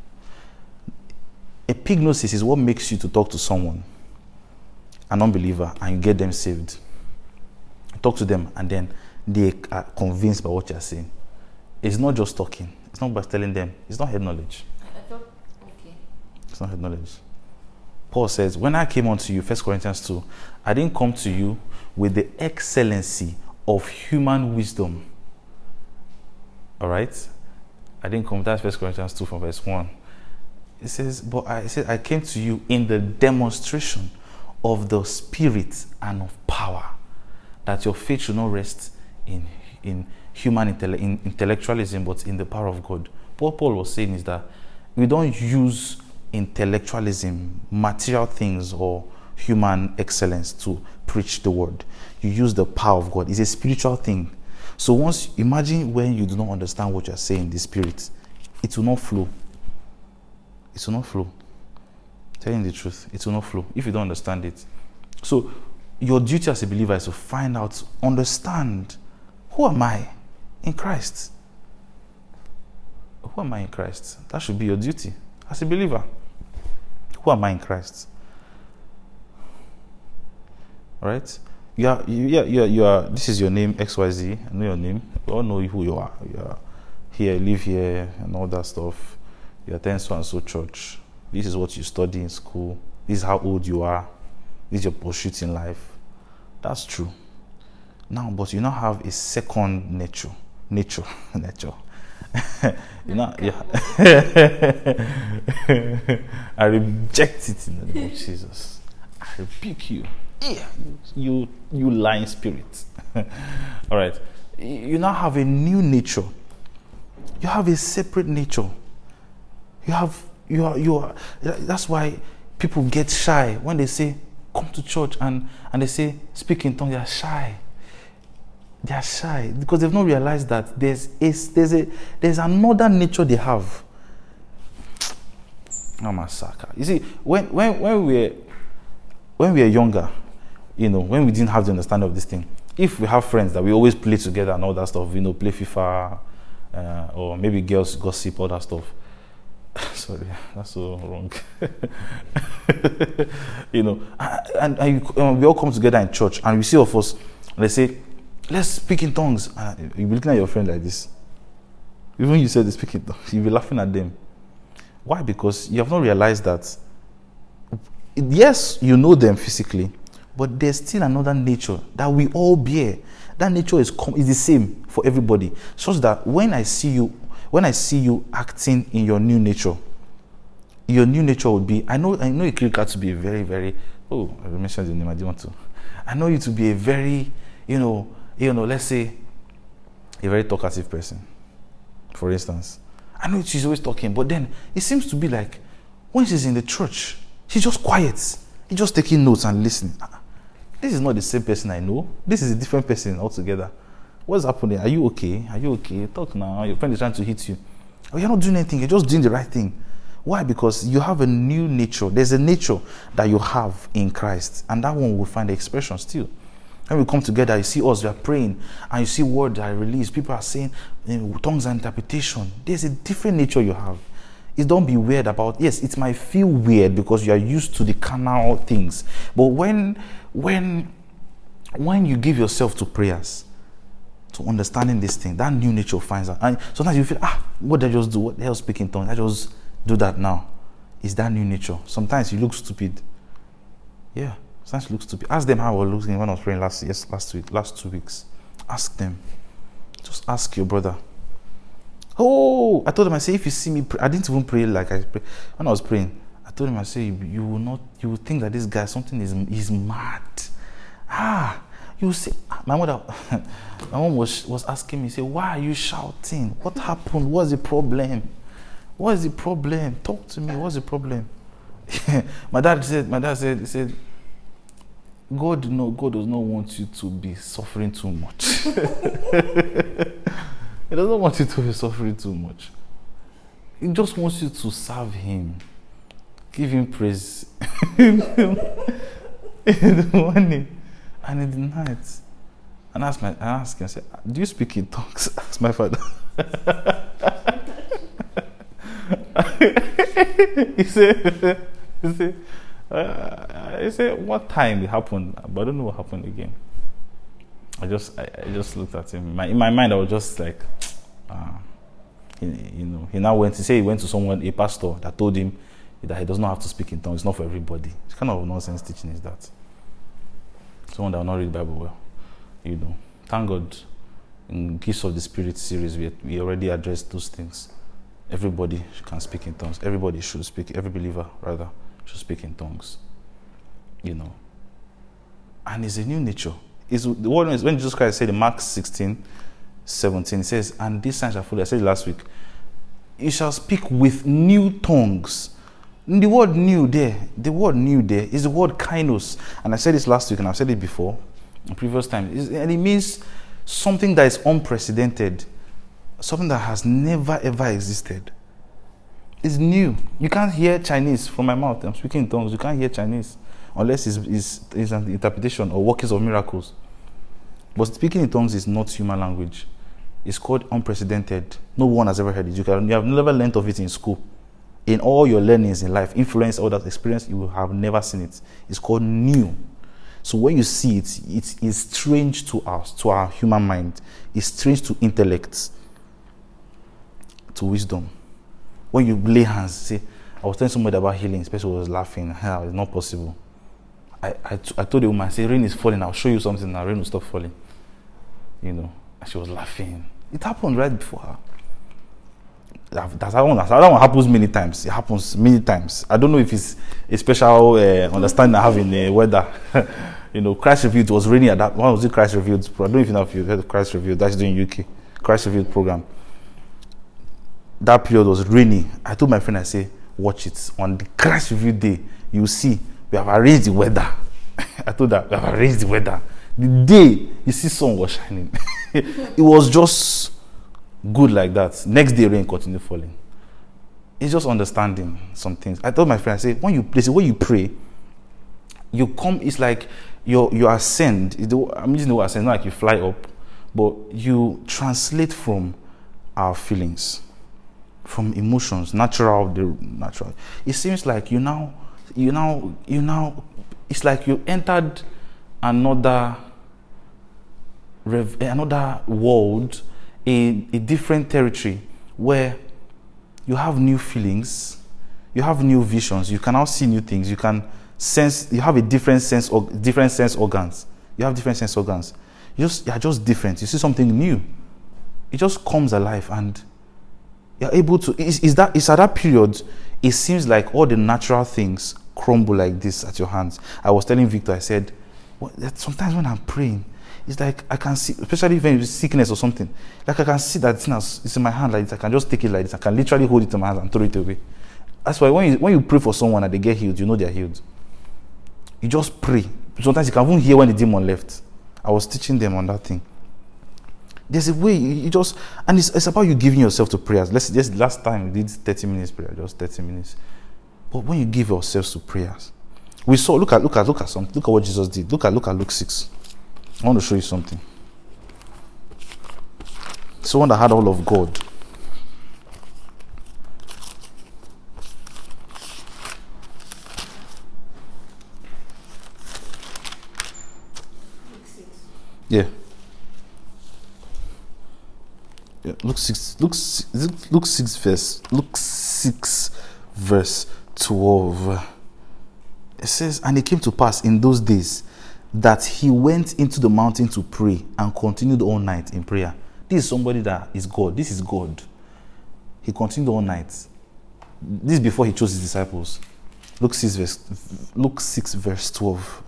Speaker 1: Epignosis is what makes you to talk to someone, an unbeliever, and you get them saved. Talk to them, and then they are convinced by what you're saying. It's not just talking. It's not by telling them. It's not head knowledge.
Speaker 2: I thought, okay.
Speaker 1: It's not head knowledge. Paul says, when I came unto you, First Corinthians two, I didn't come to you with the excellency of human wisdom. All right? I didn't come, that's First Corinthians two from verse one. It says, but I said, I came to you in the demonstration of the Spirit and of power, that your faith should not rest in, in human intelle- in intellectualism, but in the power of God. What Paul was saying is that we don't use intellectualism, material things, or human excellence to preach the word. You use the power of God. It's a spiritual thing. So once, imagine when you do not understand what you're saying in the spirit, it will not flow. It will not flow. Telling the truth, it will not flow if you don't understand it. So your duty as a believer is to find out, understand, who am I in Christ? Who am I in Christ? That should be your duty as a believer. Who am I in Christ? All right? You are, you, yeah, you are, you are, this is your name, X Y Z. I know your name. We all know who you are. You are here, you live here, and all that stuff. You attend so and so church. This is what you study in school. This is how old you are. This is your pursuit in life. That's true. Now, but you now have a second nature. Nature. nature. you know, yeah. I reject it in the name of Jesus. I rebuke you. Yeah, you, you lying spirit. All right. You now have a new nature. You have a separate nature. You have, you are, you are, that's why people get shy when they say, come to church, and, and they say, speak in tongues, they are shy. They are shy because they've not realized that there's a, there's a, there's another nature they have. Oh, massacre. You see, when, when, when we were, when we were younger, you know, when we didn't have the understanding of this thing, if we have friends that we always play together and all that stuff, you know, play FIFA, uh, or maybe girls gossip, all that stuff. Sorry, that's so wrong. you know, and, and you, um, we all come together in church, and we see of us, and they say, let's speak in tongues. Uh, you'll be looking at your friend like this. Even you said they speak in tongues, you'll be laughing at them. Why? Because you have not realized that, yes, you know them physically, but there's still another nature that we all bear. That nature is, com- is the same for everybody. Such that when I see you, when I see you acting in your new nature, your new nature would be, I know I know Ikirika to be a very, very, oh, I mentioned the name, I didn't want to. I know you to be a very, you know, you know, let's say, a very talkative person, for instance. I know she's always talking, but then it seems to be like, when she's in the church, she's just quiet. She's just taking notes and listening. This is not the same person I know. This is a different person altogether. What's happening? Are you okay? Are you okay? Talk now. Your friend is trying to hit you. Oh, you're not doing anything. You're just doing the right thing. Why? Because you have a new nature. There's a nature that you have in Christ, and that one will find expression still. When we come together, you see us, we are praying, and you see words that are released. People are saying you know, tongues and interpretation. There's a different nature you have. It don't be weird about, yes, it might feel weird because you are used to the carnal things. But when, when, when you give yourself to prayers, to understanding this thing, that new nature finds out. And sometimes you feel, ah, what did I just do? What the hell speaking tongues? I just do that now. It's that new nature. Sometimes you look stupid. Yeah. Sometimes you look stupid. Ask them how I was looking when I was praying last yes, last week, last two weeks. Ask them. Just ask your brother. Oh, I told him, I say, if you see me pray, I didn't even pray like I pray. When I was praying, I told him, I say, you, you will not, you will think that this guy, something is, is mad. Ah, you will say, my mother, my mom was, was asking me, say, why are you shouting? What happened? What's the problem? What is the problem? Talk to me. What's the problem? my dad said, my dad said, he said, God, no, God does not want you to be suffering too much. He doesn't want you to be suffering too much. He just wants you to serve Him. Give Him praise in the morning and in the night. And ask my, I ask him, I say, do you speak in tongues? Ask my father. he said, he said, uh, he said, what time it happened? But I don't know what happened again. I just, I, I just looked at him. In my, in my mind, I was just like, ah, he, you know. He now went to say he went to someone, a pastor, that told him that he does not have to speak in tongues. It's not for everybody. It's kind of nonsense teaching is that. Someone that will not read the Bible well, you know. Thank God, in Gifts of the Spirit series, we we already addressed those things. Everybody can speak in tongues. Everybody should speak. Every believer, rather, should speak in tongues. You know. And it's a new nature. Is the word is when Jesus Christ said in Mark sixteen, seventeen, it says, and this sign shall follow. I said it last week. You shall speak with new tongues. The word new there, the word new there is the word kainos. And I said this last week and I've said it before, the previous time. And it means something that is unprecedented. Something that has never ever existed. It's new. You can't hear Chinese from my mouth. I'm speaking in tongues. You can't hear Chinese. Unless it's, it's, it's an interpretation or workings of miracles. But speaking in tongues is not human language. It's called unprecedented. No one has ever heard it. You, can, you have never learned of it in school. In all your learnings in life, influence, all that experience, you have never seen it. It's called new. So when you see it, it is strange to us, to our human mind. It's strange to intellect, to wisdom. When you lay hands, see, I was telling somebody about healing, this person was laughing. Hell, it's not possible. I, I, t- I told the woman, I said, rain is falling, I'll show you something now, rain will stop falling. You know, and she was laughing. It happened right before her. That's how that one happens many times. It happens many times. I don't know if it's a special uh, understanding I have in the uh, weather. You know, Christ Revealed was raining at that. When was it Christ Revealed? I don't know if you know if you heard of Christ Revealed. That's doing U K. Christ Revealed program. That period was rainy. I told my friend, I say, watch it. On the Christ Revealed day, you will see we have arranged the weather. I told her, we have arranged the weather. The day you see sun was shining. It was just good like that. Next day, rain continued falling. It's just understanding some things. I told my friend, I said, when you play, when you pray, you come, it's like you you ascend. I'm using the word ascend, not like you fly up, but you translate from our feelings, from emotions, natural, the natural. It seems like you now, you now, you now, it's like you entered another, another world, a, a different territory where you have new feelings, you have new visions, you can now see new things, you can sense, you have a different sense or different sense organs. You have different sense organs. You just you are just different. You see something new. It just comes alive and you're able to is, is that it's at that period it seems like all the natural things crumble like this at your hands. I was telling Victor, I said, well, sometimes when I'm praying, it's like I can see, especially when it's sickness or something, like I can see that it's in my hand like this. I can just take it like this. I can literally hold it in my hand and throw it away. That's why when you, when you pray for someone and they get healed, you know they're healed. You just pray. Sometimes you can even hear when the demon left. I was teaching them on that thing. There's a way you, you just, and it's, it's about you giving yourself to prayers. Let's just last time we did thirty minutes prayer, just thirty minutes. But when you give yourselves to prayers, we saw. Look at look at look at something. Look at what Jesus did. Look at look at Luke six. I want to show you something. Someone that had all of God. Yeah. Yeah. Luke six. Luke six, Luke six verse. Luke six verse twelve. It says, and it came to pass in those days that he went into the mountain to pray and continued all night in prayer. This is somebody that is God. This is God. He continued all night. This is before he chose his disciples. Luke six verse. Luke six verse twelve.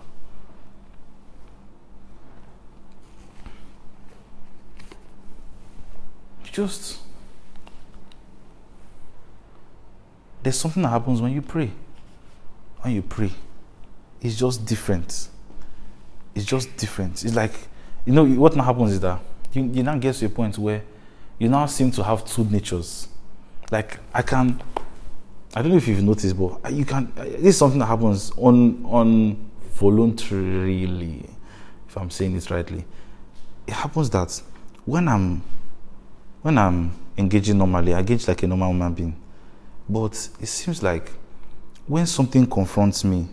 Speaker 1: Just there's something that happens when you pray. When you pray, it's just different. It's just different. It's like, you know, what now happens is that you, you now get to a point where you now seem to have two natures. Like I can, I don't know if you've noticed, but you can. This is something that happens on on voluntarily, if I'm saying this rightly. It happens that when I'm When I'm engaging normally, I engage like a normal human being. But it seems like when something confronts me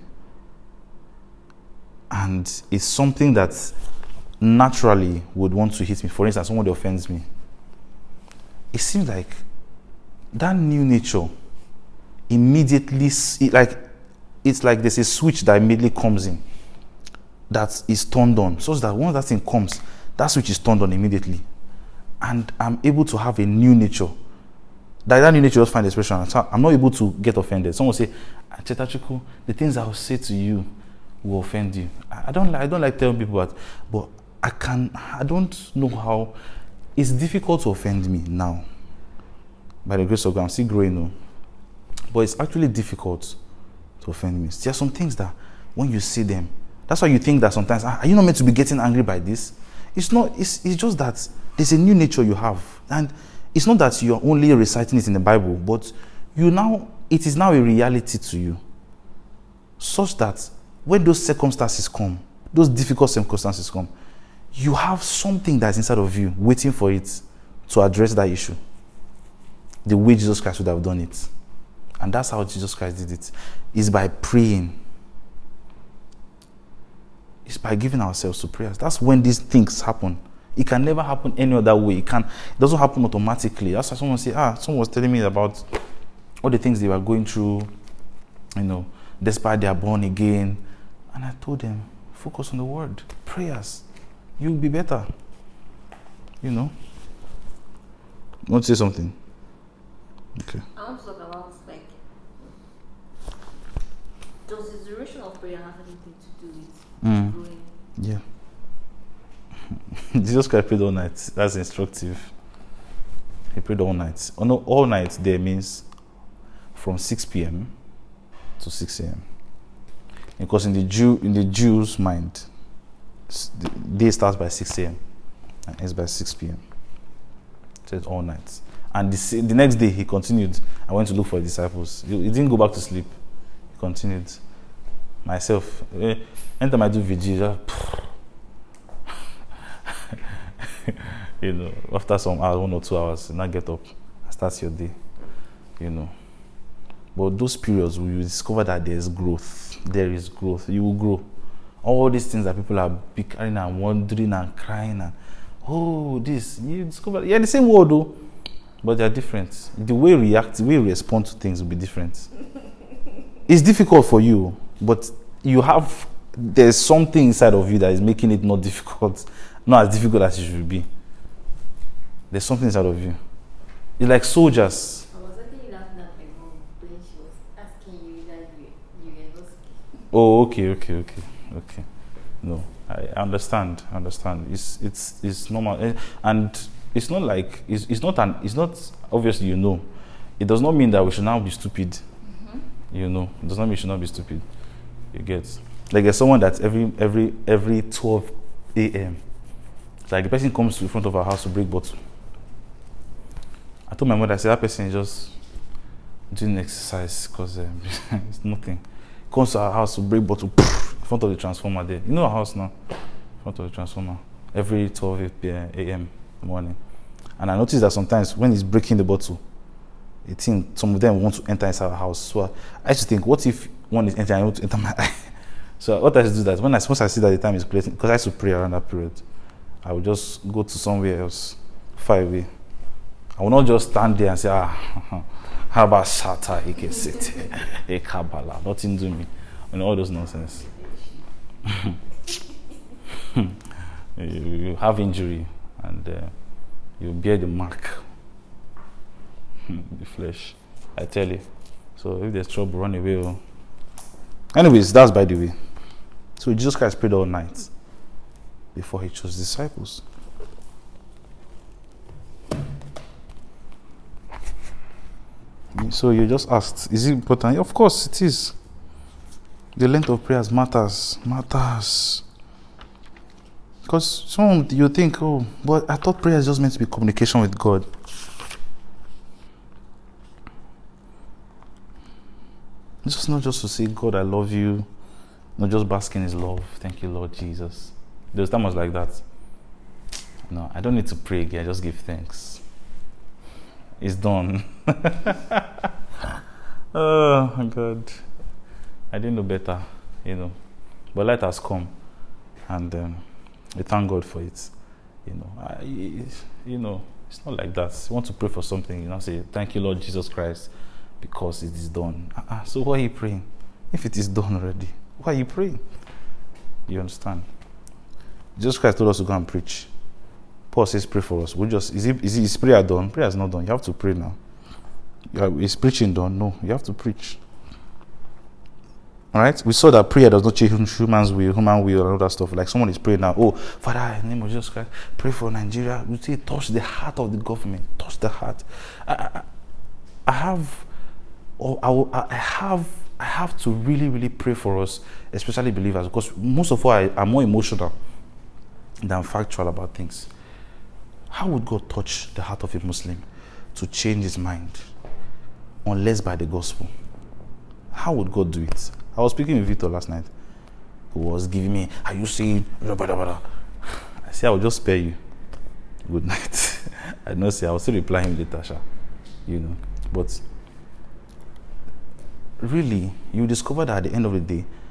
Speaker 1: and it's something that naturally would want to hit me, for instance, somebody offends me, it seems like that new nature immediately, like it's like there's a switch that immediately comes in that is turned on. So that once that thing comes, that switch is turned on immediately. And I'm able to have a new nature. That, that new nature just find expression. I'm not able to get offended. Someone will say, Chetachuku, the things I will say to you will offend you. I don't like I don't like telling people that, but I can I don't know how. It's difficult to offend me now. By the grace of God, I'm still growing now. But it's actually difficult to offend me. There are some things that when you see them, that's why you think that sometimes, are you not meant to be getting angry by this? It's not, it's it's just that there's a new nature you have. And it's not that you're only reciting it in the Bible, but you now, it is now a reality to you. Such that when those circumstances come, those difficult circumstances come, you have something that's inside of you waiting for it to address that issue. The way Jesus Christ would have done it. And that's how Jesus Christ did it. Is by praying. It's by giving ourselves to prayers. That's when these things happen. It can never happen any other way. It can. It doesn't happen automatically. That's why someone say, ah, someone was telling me about all the things they were going through, you know, despite they are born again. And I told them, focus on the word, prayers. You'll be better. You know. You want to say something? Okay.
Speaker 2: I want to talk about, like, does the duration of prayer have anything to do with
Speaker 1: Mm.
Speaker 2: growing?
Speaker 1: Yeah. Jesus Christ prayed all night. That's instructive. He prayed all night. Oh, no, all night there means from six p.m. to six a.m. Because in the Jew, in the Jews' mind, s- the day starts by six a.m. and ends by six p.m. So it's all night. And the, sa- the next day he continued. I went to look for the disciples. He, he didn't go back to sleep. He continued. Myself, eh, anytime I do vigil, just, you know, after some hours, one or two hours, you now get up and start your day, you know. But those periods where you discover that there's growth, there is growth, you will grow. All these things that people are bickering and wondering and crying and, oh, this, you discover, yeah, the same word though, but they're different. The way we react, the way we respond to things will be different. It's difficult for you, but you have, there's something inside of you that is making it not difficult, not as difficult as it should be. There's something inside of you. It's like soldiers.
Speaker 2: I was actually laughing at my mom when she was asking you that you, you were not speaking.
Speaker 1: Oh, okay, okay, okay, okay. No, I understand, I understand. It's it's it's normal, Eh, and it's not like it's it's not an it's not obviously you know. It does not mean that we should now be stupid.
Speaker 2: Mm-hmm.
Speaker 1: You know, it does not mean we should not be stupid. You get like there's someone that every every every twelve a.m. It's like the person comes to the front of our house to break bottle. I told my mother, I said that person is just doing exercise because um, it's nothing. Comes to our house to break bottle in front of the transformer there. You know our house now, in front of the transformer, every twelve a.m. morning. And I noticed that sometimes when he's breaking the bottle, I think some of them want to enter inside our house. So I used to think, what if one is entering, I want to enter my eye? So what I used to do that when I once I see that the time is creating, because I used to pray around that period, I would just go to somewhere else, far away. I will not just stand there and say, ah, how about Shata, he can sit, a Kabbalah, nothing to me, and all those nonsense. you, you have injury and uh, you bear the mark, the flesh. I tell you. So if there's trouble, run away. Oh. Anyways, that's by the way. So Jesus Christ prayed all night before he chose disciples. So you just asked, is it important? Of course it is. The length of prayers matters. Matters. Because some you think, oh, but I thought prayer is just meant to be communication with God. It's just not just to say, God, I love you. Not just bask in his love. Thank you, Lord Jesus. There's times like that. No, I don't need to pray again. I just give thanks. It's done. Oh, my God. I didn't know better, you know. But light has come. And um, I thank God for it. You know, I, you know, it's not like that. You want to pray for something, you know, say, thank you, Lord Jesus Christ, because it is done. Uh-uh. So why are you praying? If it is done already, why are you praying? You understand? Jesus Christ told us to go and preach. Paul says, pray for us. We just is it is, it, is prayer done? Prayer is not done. You have to pray now. You is preaching done? No, you have to preach. All right. We saw that prayer does not change human's will, human will, and all that stuff. Like someone is praying now. Oh, Father, in the name of Jesus Christ, pray for Nigeria. You say, touch the heart of the government. Touch the heart. I, I, I have, oh, I, will, I have, I have to really, really pray for us, especially believers, because most of us are more emotional than factual about things. How would God touch the heart of a Muslim to change his mind unless by the gospel? How would God do it? I was speaking with Victor last night, who was giving me, are you saying, I said, I will just spare you. Good night. I don't say, I will still reply him later, Sha. You know. But really, you discover that at the end of the day,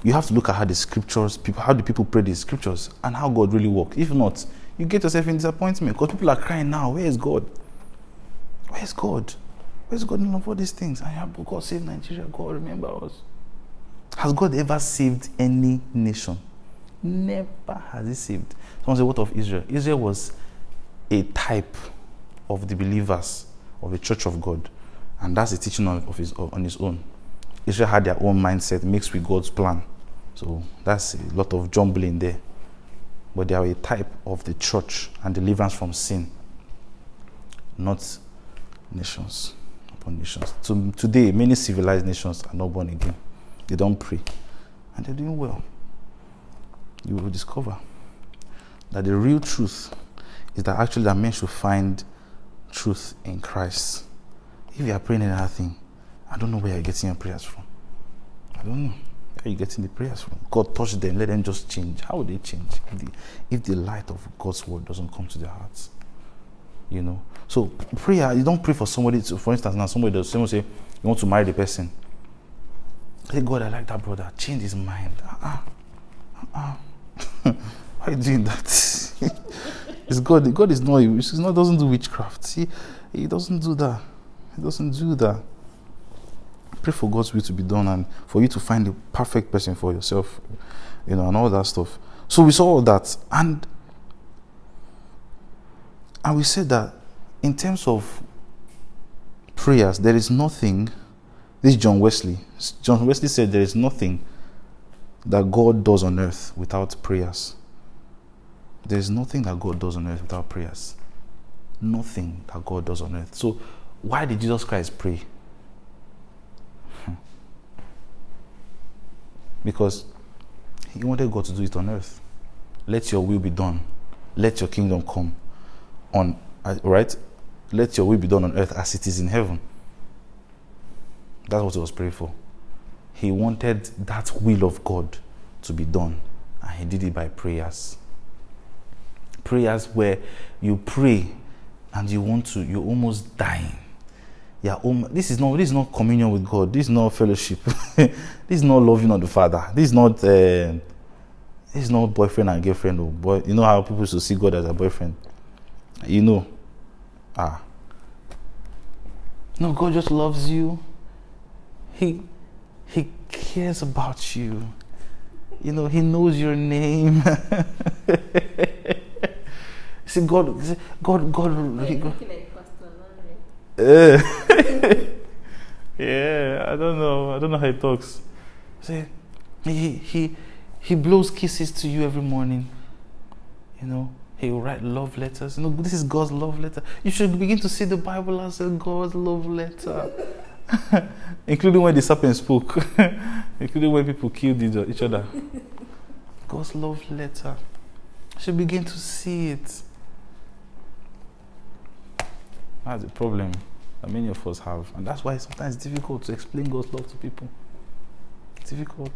Speaker 1: you have to look at how the scriptures, people, how do people pray the scriptures, and how God really works. If not, you get yourself in disappointment because people are crying now. Where is God? Where is God? Where is God in all these things? I have God save Nigeria. God remember us. Has God ever saved any nation? Never has He saved. Someone say, what of Israel? Israel was a type of the believers of the church of God, and that's the teaching of, of his on his own. Israel had their own mindset mixed with God's plan, so that's a lot of jumbling there. But they are a type of the church and deliverance from sin, not nations upon nations. So today, many civilized nations are not born again. They don't pray, and they're doing well. You will discover that the real truth is that actually that men should find truth in Christ. If you are praying another thing, I don't know where you're getting your prayers from. I don't know where you're getting the prayers from. God touch them, let them just change. How would they change if the, if the light of God's word doesn't come to their hearts? You know. So prayer, you don't pray for somebody to, for instance, now somebody does, someone say you want to marry the person. Say, God, I like that brother. Change his mind. Uh-uh. Uh-uh. Why are you doing that? It's God. God is not. He's not. Doesn't do witchcraft. See, He doesn't do that. He doesn't do that. Pray for God's will to be done and for you to find the perfect person for yourself, you know, and all that stuff. So we saw all that, and and we said that in terms of prayers, there is nothing. This is John Wesley. John Wesley said there is nothing that God does on earth without prayers. There is nothing that God does on earth without prayers. Nothing that God does on earth. So why did Jesus Christ pray? Because He wanted God to do it on earth. Let your will be done. Let your kingdom come on, right? Let your will be done on earth as it is in heaven. That's what He was praying for. He wanted that will of God to be done, and He did it by prayers. Prayers where you pray and you want to, you're almost dying. Yeah, um, this is not this is not communion with God. This is not fellowship. This is not loving of the Father. This is not uh, this is not boyfriend and girlfriend. Or boy, you know how people should see God as a boyfriend. You know, ah, no, God just loves you. He He cares about you. You know, He knows your name. See, God, God, God. He, God. Uh, yeah, I don't know. I don't know how He talks. See, he he he blows kisses to you every morning. You know, He will write love letters. You know, this is God's love letter. You should begin to see the Bible as a God's love letter. Including when the serpent spoke. Including when people killed each other. God's love letter. You should begin to see it. That's the problem that many of us have. And that's why sometimes it's difficult to explain God's love to people. It's difficult.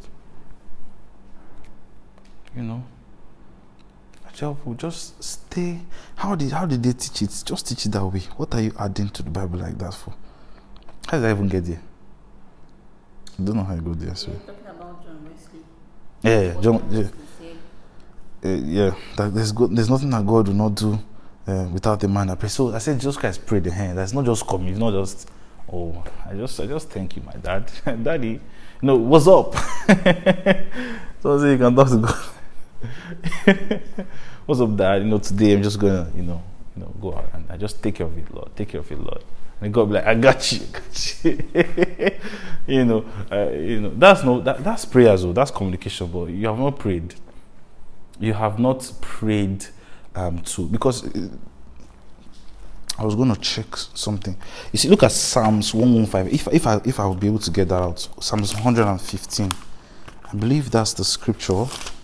Speaker 1: You know. I tell people, just stay. How did how did they teach it? Just teach it that way. What are you adding to the Bible like that for? How did I even get there? I don't know how I got there. So.
Speaker 2: You're talking about John Wesley.
Speaker 1: Yeah,
Speaker 2: What
Speaker 1: John.
Speaker 2: John
Speaker 1: Yeah,
Speaker 2: Wesley said.
Speaker 1: uh, yeah. That there's good. There's nothing that God will not do uh, without the man that prays. So I said, Jesus Christ prayed the hand. That's not just coming. It's not just. Oh, I just, I just thank you, my dad, daddy. You know, what's up? So I say you can talk to God. What's up, dad? You know, today I'm just gonna, you know, you know, go out and I just take care of it, Lord. Take care of it, Lord. And God be like, I got you, I got you. you know, uh, you know, that's no, that, that's prayers, though. That's communication. But you have not prayed. You have not prayed um, to because uh, I was going to check something. You see, look at Psalms one fifteen. If if I if I would be able to get that out, Psalms one fifteen. I believe that's the scripture.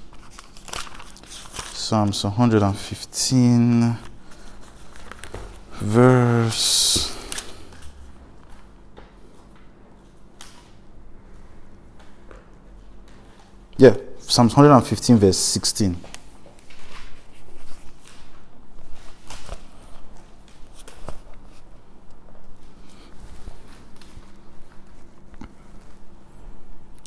Speaker 1: Psalms one fifteen, verse. Yeah, Psalms one fifteen, verse sixteen.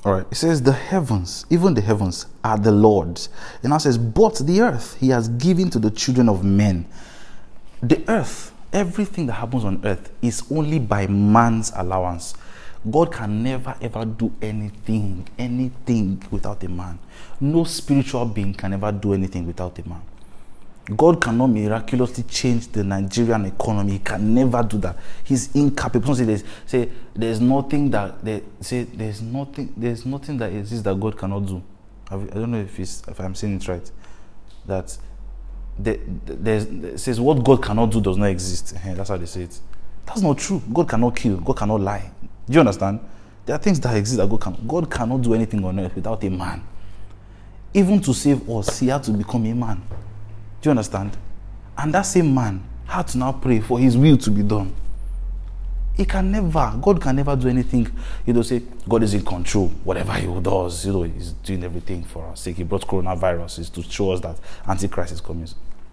Speaker 1: All right. It says the heavens, even the heavens are the Lord's. And now says, but the earth he has given to the children of men. The earth, everything that happens on earth is only by man's allowance. God can never ever do anything, anything without a man. No spiritual being can ever do anything without a man. God cannot miraculously change the Nigerian economy. He can never do that. He's incapable. Say there's, say there's nothing that they say there's nothing there's nothing that exists that God cannot do. I don't know if it's, if I'm saying it right. That the, there's it says what God cannot do does not exist. That's how they say it. That's not true. God cannot kill. God cannot lie. Do you understand? There are things that exist that God cannot. God cannot do anything on earth without a man. Even to save us, he had to become a man. Do you understand? And that same man had to now pray for his will to be done. He can never, God can never do anything. You know, say, God is in control. Whatever he does, you know, he's doing everything for our sake. He brought coronavirus is to show us that Antichrist is coming.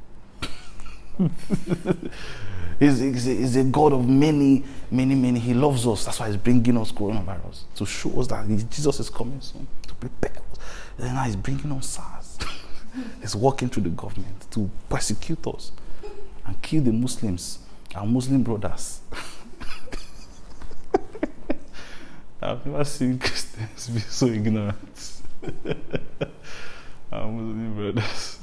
Speaker 1: he's, he's, a, he's a God of many, many, many. He loves us. That's why he's bringing us coronavirus. To show us that Jesus is coming soon. To prepare us. And now he's bringing us SARS. He's working through the government to persecute us and kill the Muslims, our Muslim brothers. I've never seen Christians be so ignorant. Our Muslim brothers.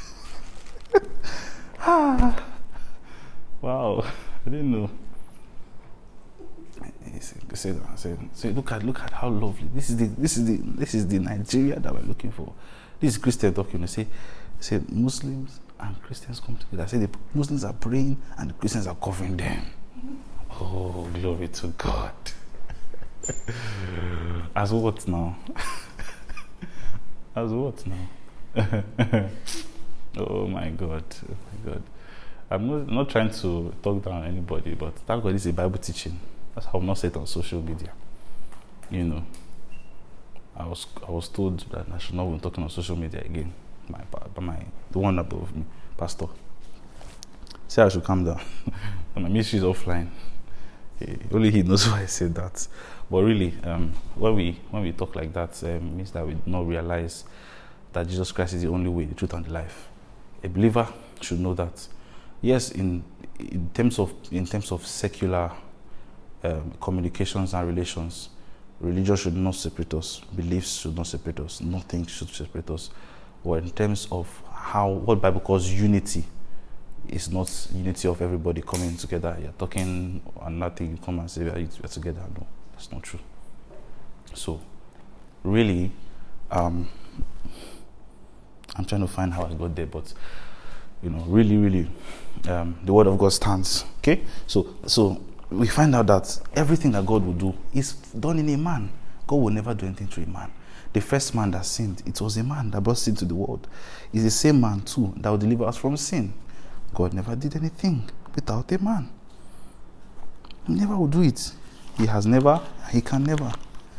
Speaker 1: ah, wow, I didn't know. Say, say, say, look at, look at how lovely. This is the, this is the, this is the Nigeria that we're looking for. This is Christian talking. They say, say Muslims and Christians come together. I say the Muslims are praying and the Christians are covering them. Oh, glory to God. As what now? As what now? Oh my God. Oh my God. I'm not, not trying to talk down anybody, but thank God this is a Bible teaching. That's how I'm not set on social media. You know. I was I was told that I should not be talking on social media again. My my the one above me, Pastor. Say I should calm down. My ministry is offline. He, only he knows why I said that. But really, um, when we when we talk like that, it um, means that we do not realize that Jesus Christ is the only way, the truth, and the life. A believer should know that. Yes, in in terms of in terms of secular um, communications and relations, religion should not separate us. Beliefs should not separate us. Nothing should separate us. Or in terms of how what the Bible calls unity, is not unity of everybody coming together. You're talking and nothing, you come and say we're together. No, that's not true. So, really, um, I'm trying to find how I got there, but you know, really, really, um, the word of God stands. Okay, so so we find out that everything that God will do is done in a man. God will never do anything through a man. The first man that sinned, it was a man that brought sin to the world. It's the same man too that will deliver us from sin. God never did anything without a man. He never will do it. He has never, he can never.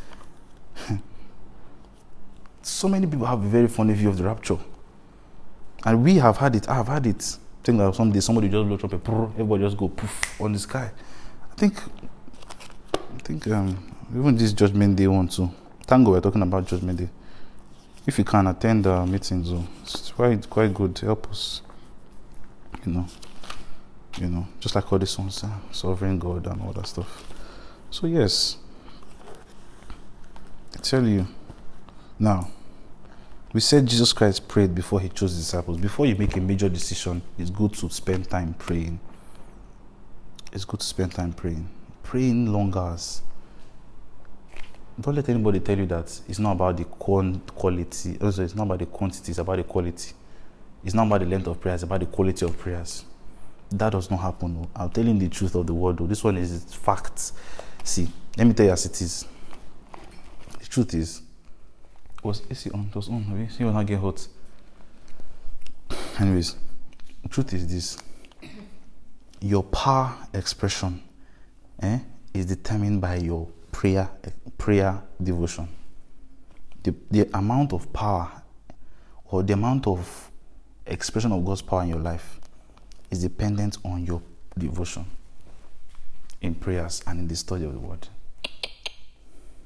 Speaker 1: So many people have a very funny view of the rapture. And we have had it, I have had it. I think that someday somebody just blow trumpet, everybody just go poof on the sky. I think, I think um, even this Judgment Day one too. Thank God we're talking about Judgment Day. If you can attend the meetings, oh, it's quite quite good to help us. You know, you know, just like all these songs, uh, sovereign God and all that stuff. So yes, I tell you. Now, we said Jesus Christ prayed before he chose his disciples. Before you make a major decision, it's good to spend time praying. It's good to spend time praying. Praying long hours. Don't let anybody tell you that it's not about the quality. Also, it's not about the quantity, it's about the quality. It's not about the length of prayers, it's about the quality of prayers. That does not happen. I'm telling the truth of the word. This one is facts. See, let me tell you as it is. The truth is, was A C on? It was on. Maybe see when I get hot. Anyways, the truth is this: your power expression, eh, is determined by your prayer, prayer devotion. The the amount of power, or the amount of expression of God's power in your life, is dependent on your devotion in prayers and in the study of the word.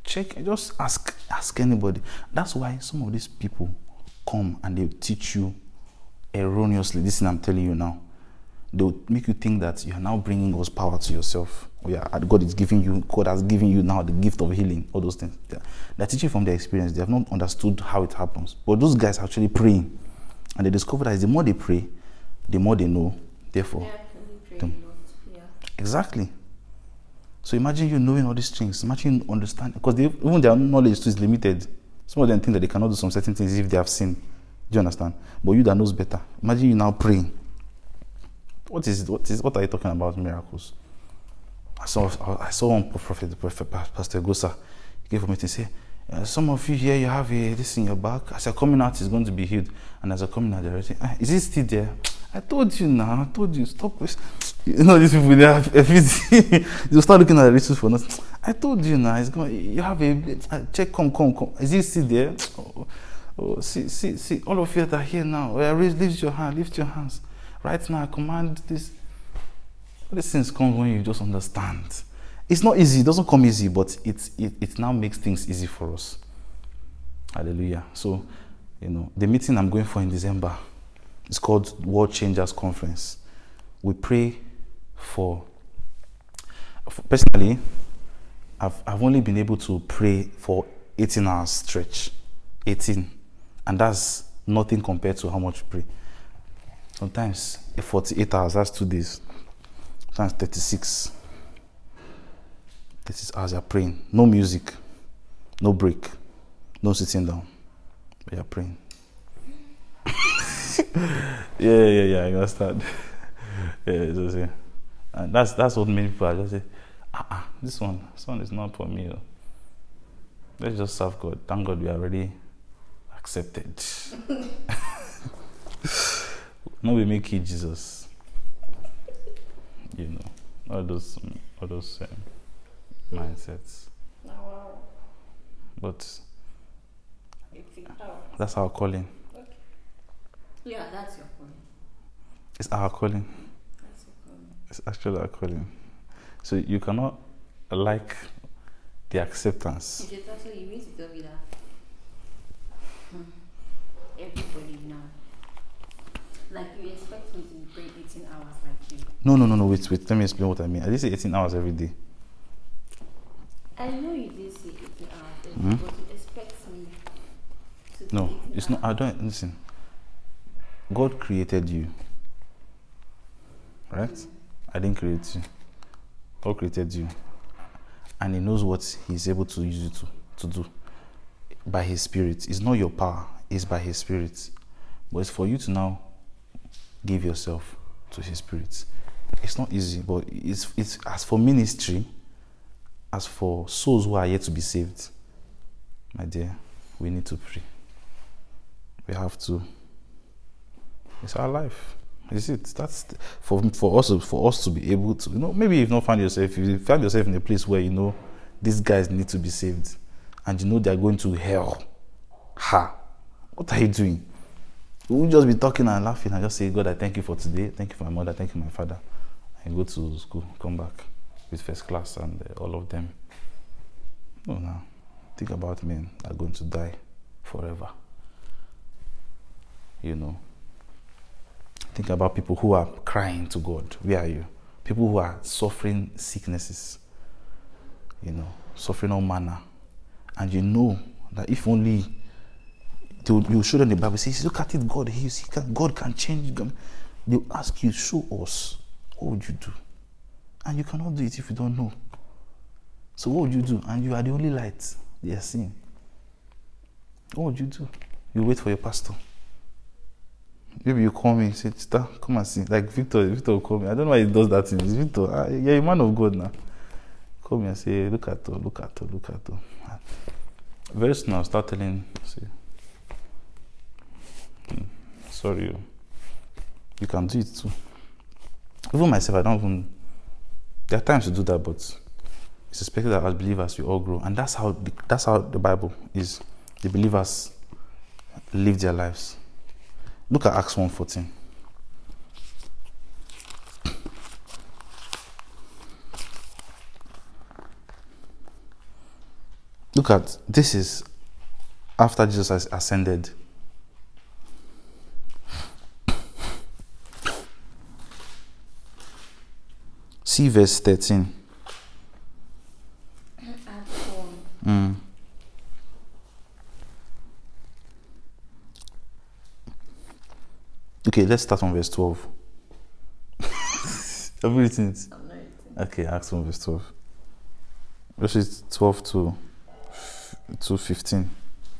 Speaker 1: Check, just ask, ask anybody. That's why some of these people come and they teach you erroneously. This thing I'm telling you now. They'll make you think that you are now bringing God's power to yourself. Oh yeah, God is giving you, God has given you now the gift of healing, all those things. Yeah. They're teaching from their experience. They have not understood how it happens. But those guys are actually praying. And they discover that the more they pray, the more they know. Therefore,
Speaker 2: Yeah, actually praying a lot. Yeah.
Speaker 1: exactly. So imagine you knowing all these things. Imagine you understand. Because they, even their knowledge too is limited. Some of them think that they cannot do some certain things if they have sinned. Do you understand? But you that knows better. Imagine you now praying. What is it? What is what are you talking about? Miracles. I saw I saw one prophet, prophet Pastor Gosa. He gave a meeting. Say, uh, some of you here, you have a, this in your back. As you're coming out, it's going to be healed. And as you're coming out, they're saying, ah, is it still there? I told you now. I told you. Stop. You know these people. They have everything. They'll start looking at the rituals for nothing. I told you now. It's going. You have a check. Come, come, come. Is it still there? Oh, oh, see, see, see. All of you that are here now. Lift your hand. Lift your hands. Right now, I command this. All these things come when you just understand. It's not easy. It doesn't come easy, but it, it, it now makes things easy for us. Hallelujah. So, you know, the meeting I'm going for in December is called World Changers Conference. We pray for, for personally, I've, I've only been able to pray for eighteen hours stretch. eighteen. And that's nothing compared to how much we pray. Sometimes forty-eight hours, that's two days. Sometimes thirty-six. thirty-six hours you're praying. No music, no break, no sitting down. But you're praying. yeah, yeah, yeah, I understand. yeah, so, so, and that's that's what many people are just say, ah, ah, this one, this one is not for me. Oh. Let's just serve God. Thank God we are already accepted. No, we make it Jesus. You know, all those, all those um, mindsets.
Speaker 2: Oh, wow.
Speaker 1: But
Speaker 2: It's oh.
Speaker 1: that's our calling.
Speaker 2: Okay. Yeah, that's your calling.
Speaker 1: It's our calling.
Speaker 2: That's your calling.
Speaker 1: It's actually our calling. So you cannot like the acceptance.
Speaker 2: You just, so you mean to tell me that hmm, everybody now, like you expect me to pray eighteen hours like you?
Speaker 1: No, no, no, no. Wait, wait. Let me explain what I mean. I didn't say eighteen hours every day.
Speaker 2: I know you did say eighteen hours every
Speaker 1: Hmm?
Speaker 2: day, but you expect me to do
Speaker 1: No,
Speaker 2: eighteen
Speaker 1: it's not. I don't listen. God created you, right?
Speaker 2: Mm.
Speaker 1: I didn't create you. God created you, and He knows what He's able to use you to to do by His Spirit. It's not your power; it's by His Spirit. But it's for you to now give yourself to His Spirit. It's not easy, but it's it's as for ministry, as for souls who are yet to be saved, my dear, we need to pray. We have to. It's our life. Is it? That's the, for for us for us to be able to, you know, maybe you've not found yourself, if you find yourself in a place where you know these guys need to be saved and you know they're going to hell. Ha! What are you doing? You won't just be talking and laughing and just say, God, I thank you for today. Thank you for my mother. Thank you for my father. And go to school, come back with first class and uh, all of them. No, no. Think about men that are going to die forever. You know. Think about people who are crying to God. Where are you? People who are suffering sicknesses. You know, suffering all manner. And you know that if only you show them the Bible, says, look at it, God heals. He can, God can change them. They'll ask you, show us. What would you do? And you cannot do it if you don't know. So what would you do? And you are the only light they are seeing. What would you do? You wait for your pastor. Maybe you call me, say, Sister, come and see. Like Victor, Victor will call me. I don't know why he does that thing. It's Victor, ah, you're a man of God now. Call me and say, look at her, look at her, look at her. Very soon I'll start telling, say, hmm, sorry, you can do it too. Even myself, I don't even, there are times to do that, but it's expected that as believers we all grow. And that's how, that's how the Bible is. The believers live their lives. Look at Acts one fourteen. Look at this is after Jesus has ascended. See verse thirteen. Mm. Okay, let's start from verse twelve. Have you written it?
Speaker 2: I'm not written.
Speaker 1: Okay, Acts one verse twelve. Verses twelve to to fifteen.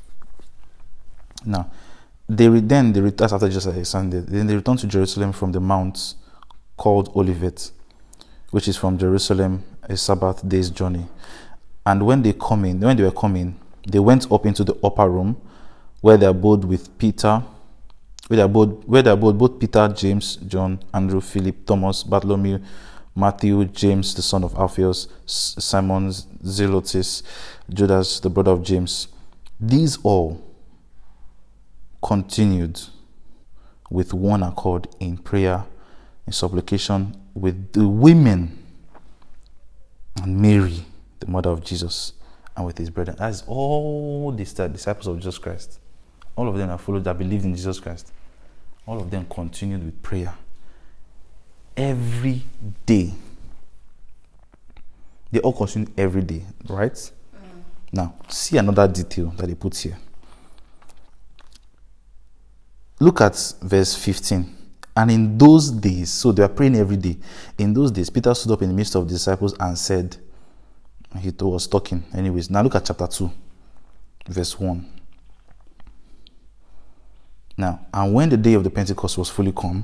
Speaker 1: Now, they re- then they returned after Jesus had ascended. Then they returned to Jerusalem from the mount called Olivet, which is from Jerusalem a Sabbath day's journey. And when they come in, when they were coming, they went up into the upper room, where they abode with Peter, where they abode, where they abode both Peter, James, John, Andrew, Philip, Thomas, Bartholomew, Matthew, James, the son of Alphaeus, Simon Zelotes, Judas, the brother of James. These all continued with one accord in prayer, in supplication with the women and Mary, the mother of Jesus, and with his brethren. That's all the disciples of Jesus Christ. All of them that followed, that believed in Jesus Christ. All of them continued with prayer every day. They all continued every day, right? Mm. Now, see another detail that they put here. Look at verse fifteen. And in those days, so they are praying every day. In those days, Peter stood up in the midst of the disciples and said, he was talking anyways. Now look at chapter two, verse one. Now, and when the day of the Pentecost was fully come,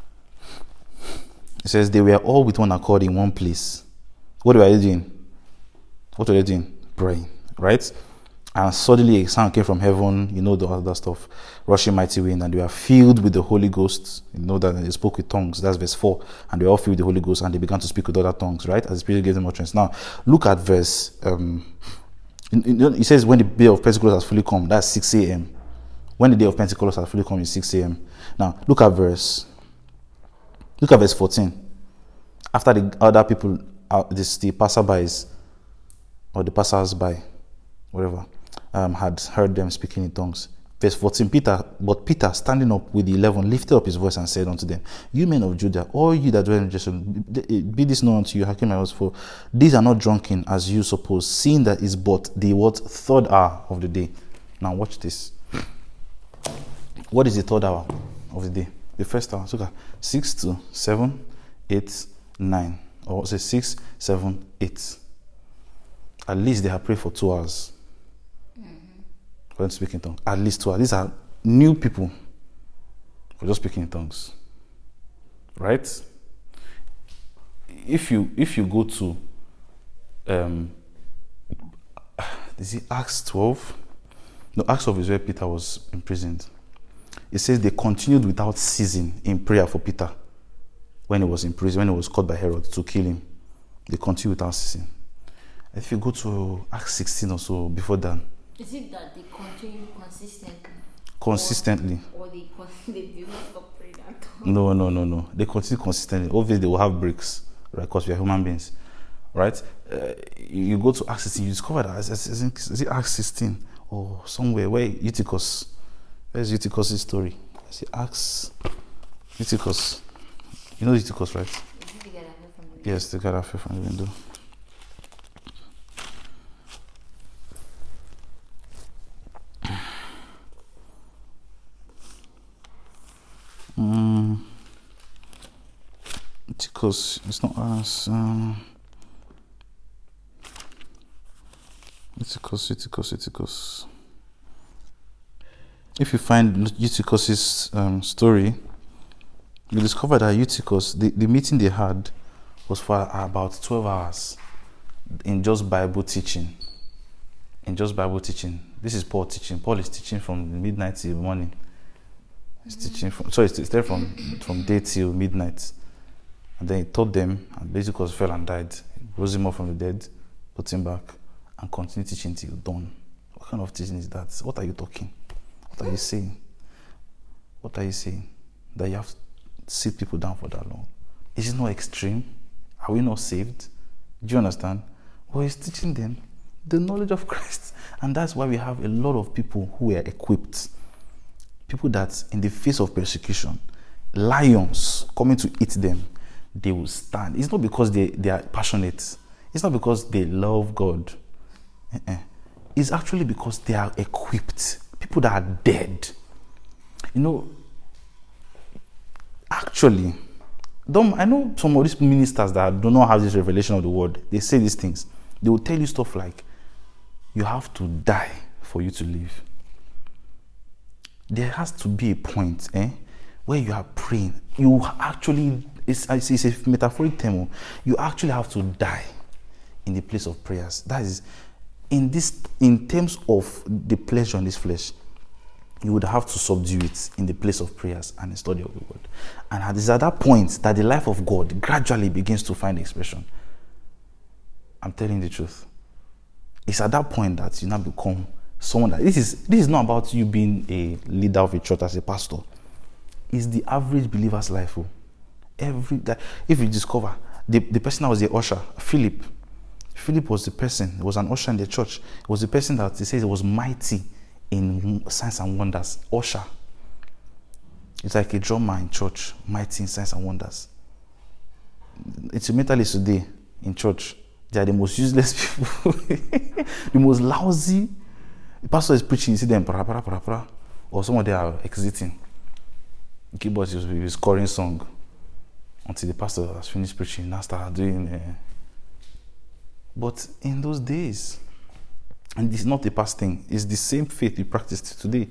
Speaker 1: it says they were all with one accord in one place. What were they doing? What were they doing? Praying, right? And suddenly a sound came from heaven, you know, the other stuff, rushing mighty wind, and they were filled with the Holy Ghost. You know that they spoke with tongues. That's verse four. And they were all filled with the Holy Ghost, and they began to speak with other tongues, right? As the Spirit gave them utterance. Now, look at verse. Um, it says, when the day of Pentecost has fully come, that's six a.m. When the day of Pentecost has fully come is six a.m. Now, look at verse. Look at verse fourteen. After the other people, uh, this the passerbys, or the passers-by, whatever, um, had heard them speaking in tongues. Verse fourteen, Peter, but Peter, standing up with the eleven, lifted up his voice and said unto them, You men of Judah, all you that dwell in Jerusalem, be this known unto you, hearken my words, for these are not drunken as you suppose, seeing that is but the what third hour of the day. Now watch this. What is the third hour of the day? The first hour. Look at six to seven, eight, nine, or say six, seven, eight. At least they have prayed for two hours. For them to speak in tongues. At least two hours. These are new people for just speaking in tongues. Right? If you if you go to um is it Acts twelve? No, Acts twelve is where Peter was imprisoned. It says they continued without ceasing in prayer for Peter when he was in prison, when he was caught by Herod to kill him. They continued without ceasing. If you go to Acts sixteen or so, before that,
Speaker 2: is it that they continue consistently?
Speaker 1: Consistently.
Speaker 2: Or, or they, they do not stop praying at all?
Speaker 1: No, no, no, no. They continue consistently. Obviously, they will have breaks, right? Because we are human beings, right? Uh, you go to Acts sixteen, you discover that, is it Acts sixteen or somewhere where Eutychus, where's Eutychus' story? I see Acts, Eutychus. You know Eutychus, right?
Speaker 2: The guy that fell from the window.
Speaker 1: Yes, the guy that fell from the window. Um, Eutychus, it's not us. Um, Eutychus, Eutychus, Eutychus. If you find Eutychus' um, story, you discover that Eutychus, the, the meeting they had was for about twelve hours in just Bible teaching. In just Bible teaching. This is Paul teaching. Paul is teaching from midnight till morning. He's teaching from, sorry, it's there from, from day till midnight. And then he taught them, and basically fell and died. He rose him up from the dead, put him back, and continued teaching till dawn. What kind of teaching is that? What are you talking? What are you saying? What are you saying? That you have to sit people down for that long? Is it not extreme? Are we not saved? Do you understand? Well, he's teaching them. The knowledge of Christ. And that's why we have a lot of people who are equipped. People that in the face of persecution, lions coming to eat them, they will stand. It's not because they, they are passionate. It's not because they love God. Uh-uh. It's actually because they are equipped. People that are dead. You know, actually, don't, I know some of these ministers that do not have this revelation of the word. They say these things. They will tell you stuff like, you have to die for you to live. There has to be a point eh, where you are praying. You actually, it's, it's a metaphoric term. You actually have to die in the place of prayers. That is, in this, in terms of the pleasure in this flesh, you would have to subdue it in the place of prayers and the study of the word. And it is at that point that the life of God gradually begins to find expression. I'm telling the truth. It's at that point that you now become someone that, this is this is not about you being a leader of a church as a pastor. It's the average believer's life. Oh. Every that if you discover the, the person that was the usher, Philip. Philip was the person, he was an usher in the church. He was the person that he says was mighty in signs and wonders. Usher. It's like a drummer in church, mighty in signs and wonders. Instrumentalists today in church, they are the most useless people, the most lousy. The pastor is preaching, you see them, pra, pra, pra, pra, or some of them are exiting. The keyboard will be scoring song until the pastor has finished preaching, now start doing. Uh, but in those days, and this is not a past thing, it's the same faith we practice today.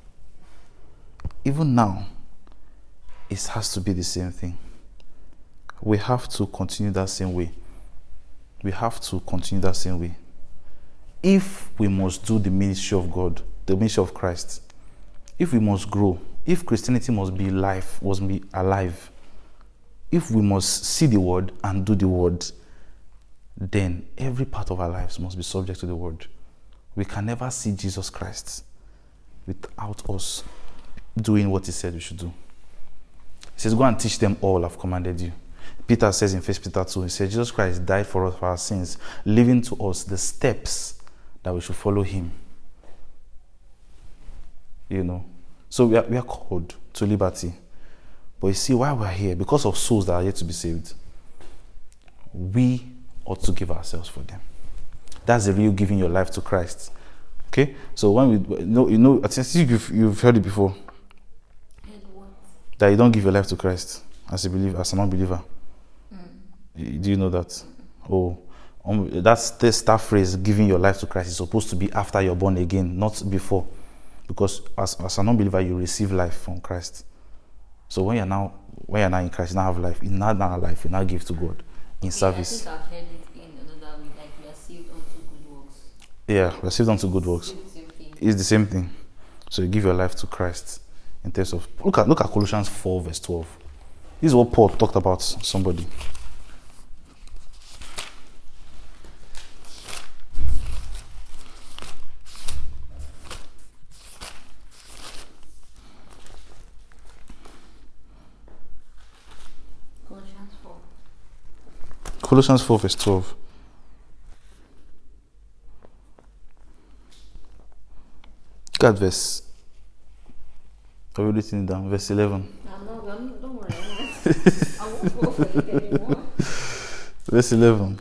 Speaker 1: Even now, it has to be the same thing. We have to continue that same way. We have to continue that same way. If we must do the ministry of God, the ministry of Christ, if we must grow, if Christianity must be life, must be alive, if we must see the word and do the word, then every part of our lives must be subject to the word. We can never see Jesus Christ without us doing what he said we should do. He says, go and teach them all I've commanded you. Peter says in First Peter two, he says, Jesus Christ died for us for our sins, leaving to us the steps that we should follow him. You know. So we are, we are called to liberty. But you see, why we're here, because of souls that are yet to be saved, we ought to give ourselves for them. That's the real giving your life to Christ. Okay? So when we, you know, you know I think you've, you've heard it before.
Speaker 2: Heard what?
Speaker 1: That you don't give your life to Christ as a believer, as a non-believer. Do you know that? Oh, um, that's this that phrase, giving your life to Christ, is supposed to be after you're born again, not before. Because as, as a non-believer, you receive life from Christ. So when you're now when you're now in Christ, you now have life. In that now life, you now give to God in service.
Speaker 2: I think I've heard it in another way, like we are saved unto good works.
Speaker 1: Yeah, we're saved unto good works.
Speaker 2: It's the same thing.
Speaker 1: It's the same thing. So you give your life to Christ in terms of look at look at Colossians four verse twelve. This is what Paul talked about somebody.
Speaker 2: Colossians four.
Speaker 1: Colossians four verse twelve. Look at verse. Are we writing it down? Verse eleven.
Speaker 2: I'm not, I'm, don't worry. I'm not, I won't go for it anymore.
Speaker 1: Verse eleven.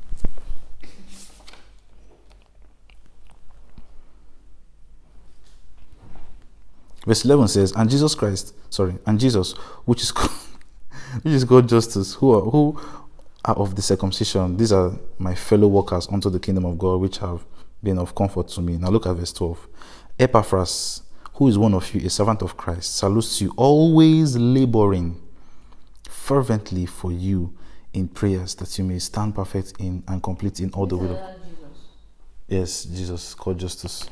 Speaker 1: Verse eleven says, and Jesus Christ, sorry, and Jesus, which is called, which is called justice, who are, who are of the circumcision, these are my fellow workers unto the kingdom of God, which have been of comfort to me. Now look at verse twelve. Epaphras, who is one of you, a servant of Christ, salutes you, always laboring fervently for you in prayers, that you may stand perfect in and complete in all the will of God. Yes, Jesus, called justice.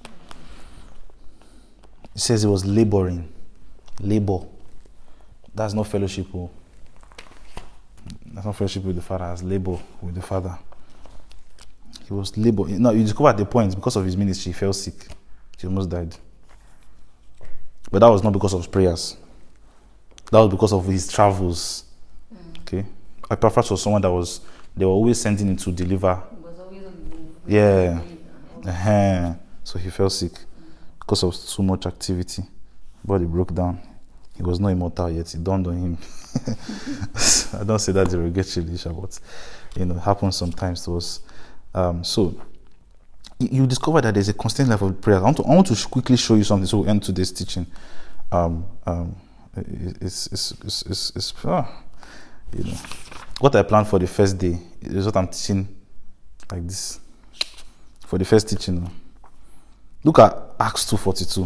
Speaker 1: It says he was laboring. Labor. That's not fellowship. Oh. That's not fellowship with the Father. That's labor with the Father. He was labor. No, you discover at the point, because of his ministry, he fell sick. He almost died. But that was not because of his prayers. That was because of his travels. Mm. Okay. Epaphras was someone that was, they were always sending him to deliver.
Speaker 2: He was always on the move.
Speaker 1: Yeah. Uh-huh. So he fell sick because of too much activity. Body broke down. He was not immortal yet. It dawned on him. I don't say that derogatory, but you know, it happens sometimes to us. Um, so you discover that there's a constant level of prayer. I want to, I want to quickly show you something. So we end today's teaching. Um, um, it's, it's, it's, it's, it's ah, you know, what I planned for the first day is what I'm teaching like this. For the first teaching, look at Acts two forty-two.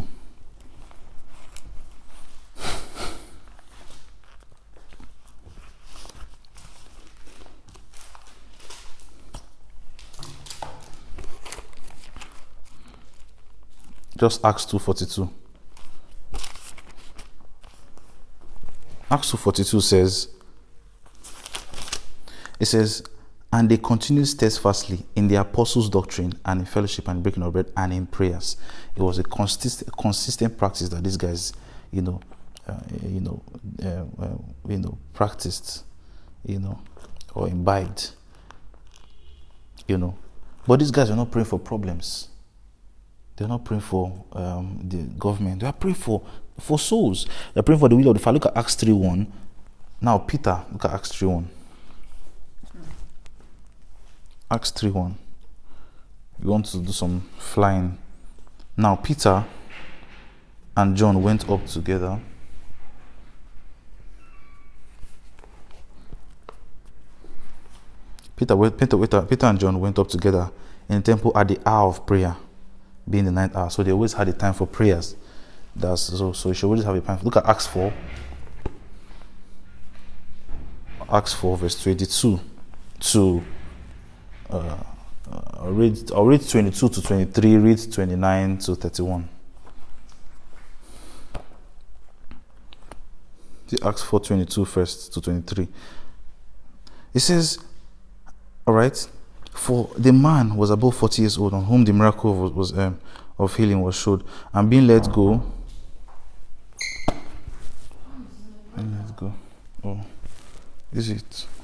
Speaker 1: Just Acts two forty-two. Acts two forty-two says, it says, and they continued steadfastly in the apostles' doctrine and in fellowship and breaking of bread and in prayers. It was a consistent, consistent practice that these guys, you know, uh, you know, uh, uh, you know, practiced, you know, or imbibed, you know. But these guys are not praying for problems. They're not praying for um, the government. They are praying for for souls. They're praying for the will of the Father. Look at Acts three one. Now Peter, look at Acts three one. Acts three one. We want to do some flying. Now Peter and John went up together. Peter, Peter, Peter, Peter and John went up together in the temple at the hour of prayer, being the ninth hour. So they always had a time for prayers. That's so. So you should always have a time. Look at Acts four. Acts four, verse twenty-two to. Uh, uh, I'll read. I'll read twenty-two to twenty-three. Read twenty-nine to thirty-one. The Acts four twenty-two first to twenty-three. It says, "All right, for the man was above forty years old, on whom the miracle was, was um, of healing was showed, and being let go." Being let go. Oh, is it?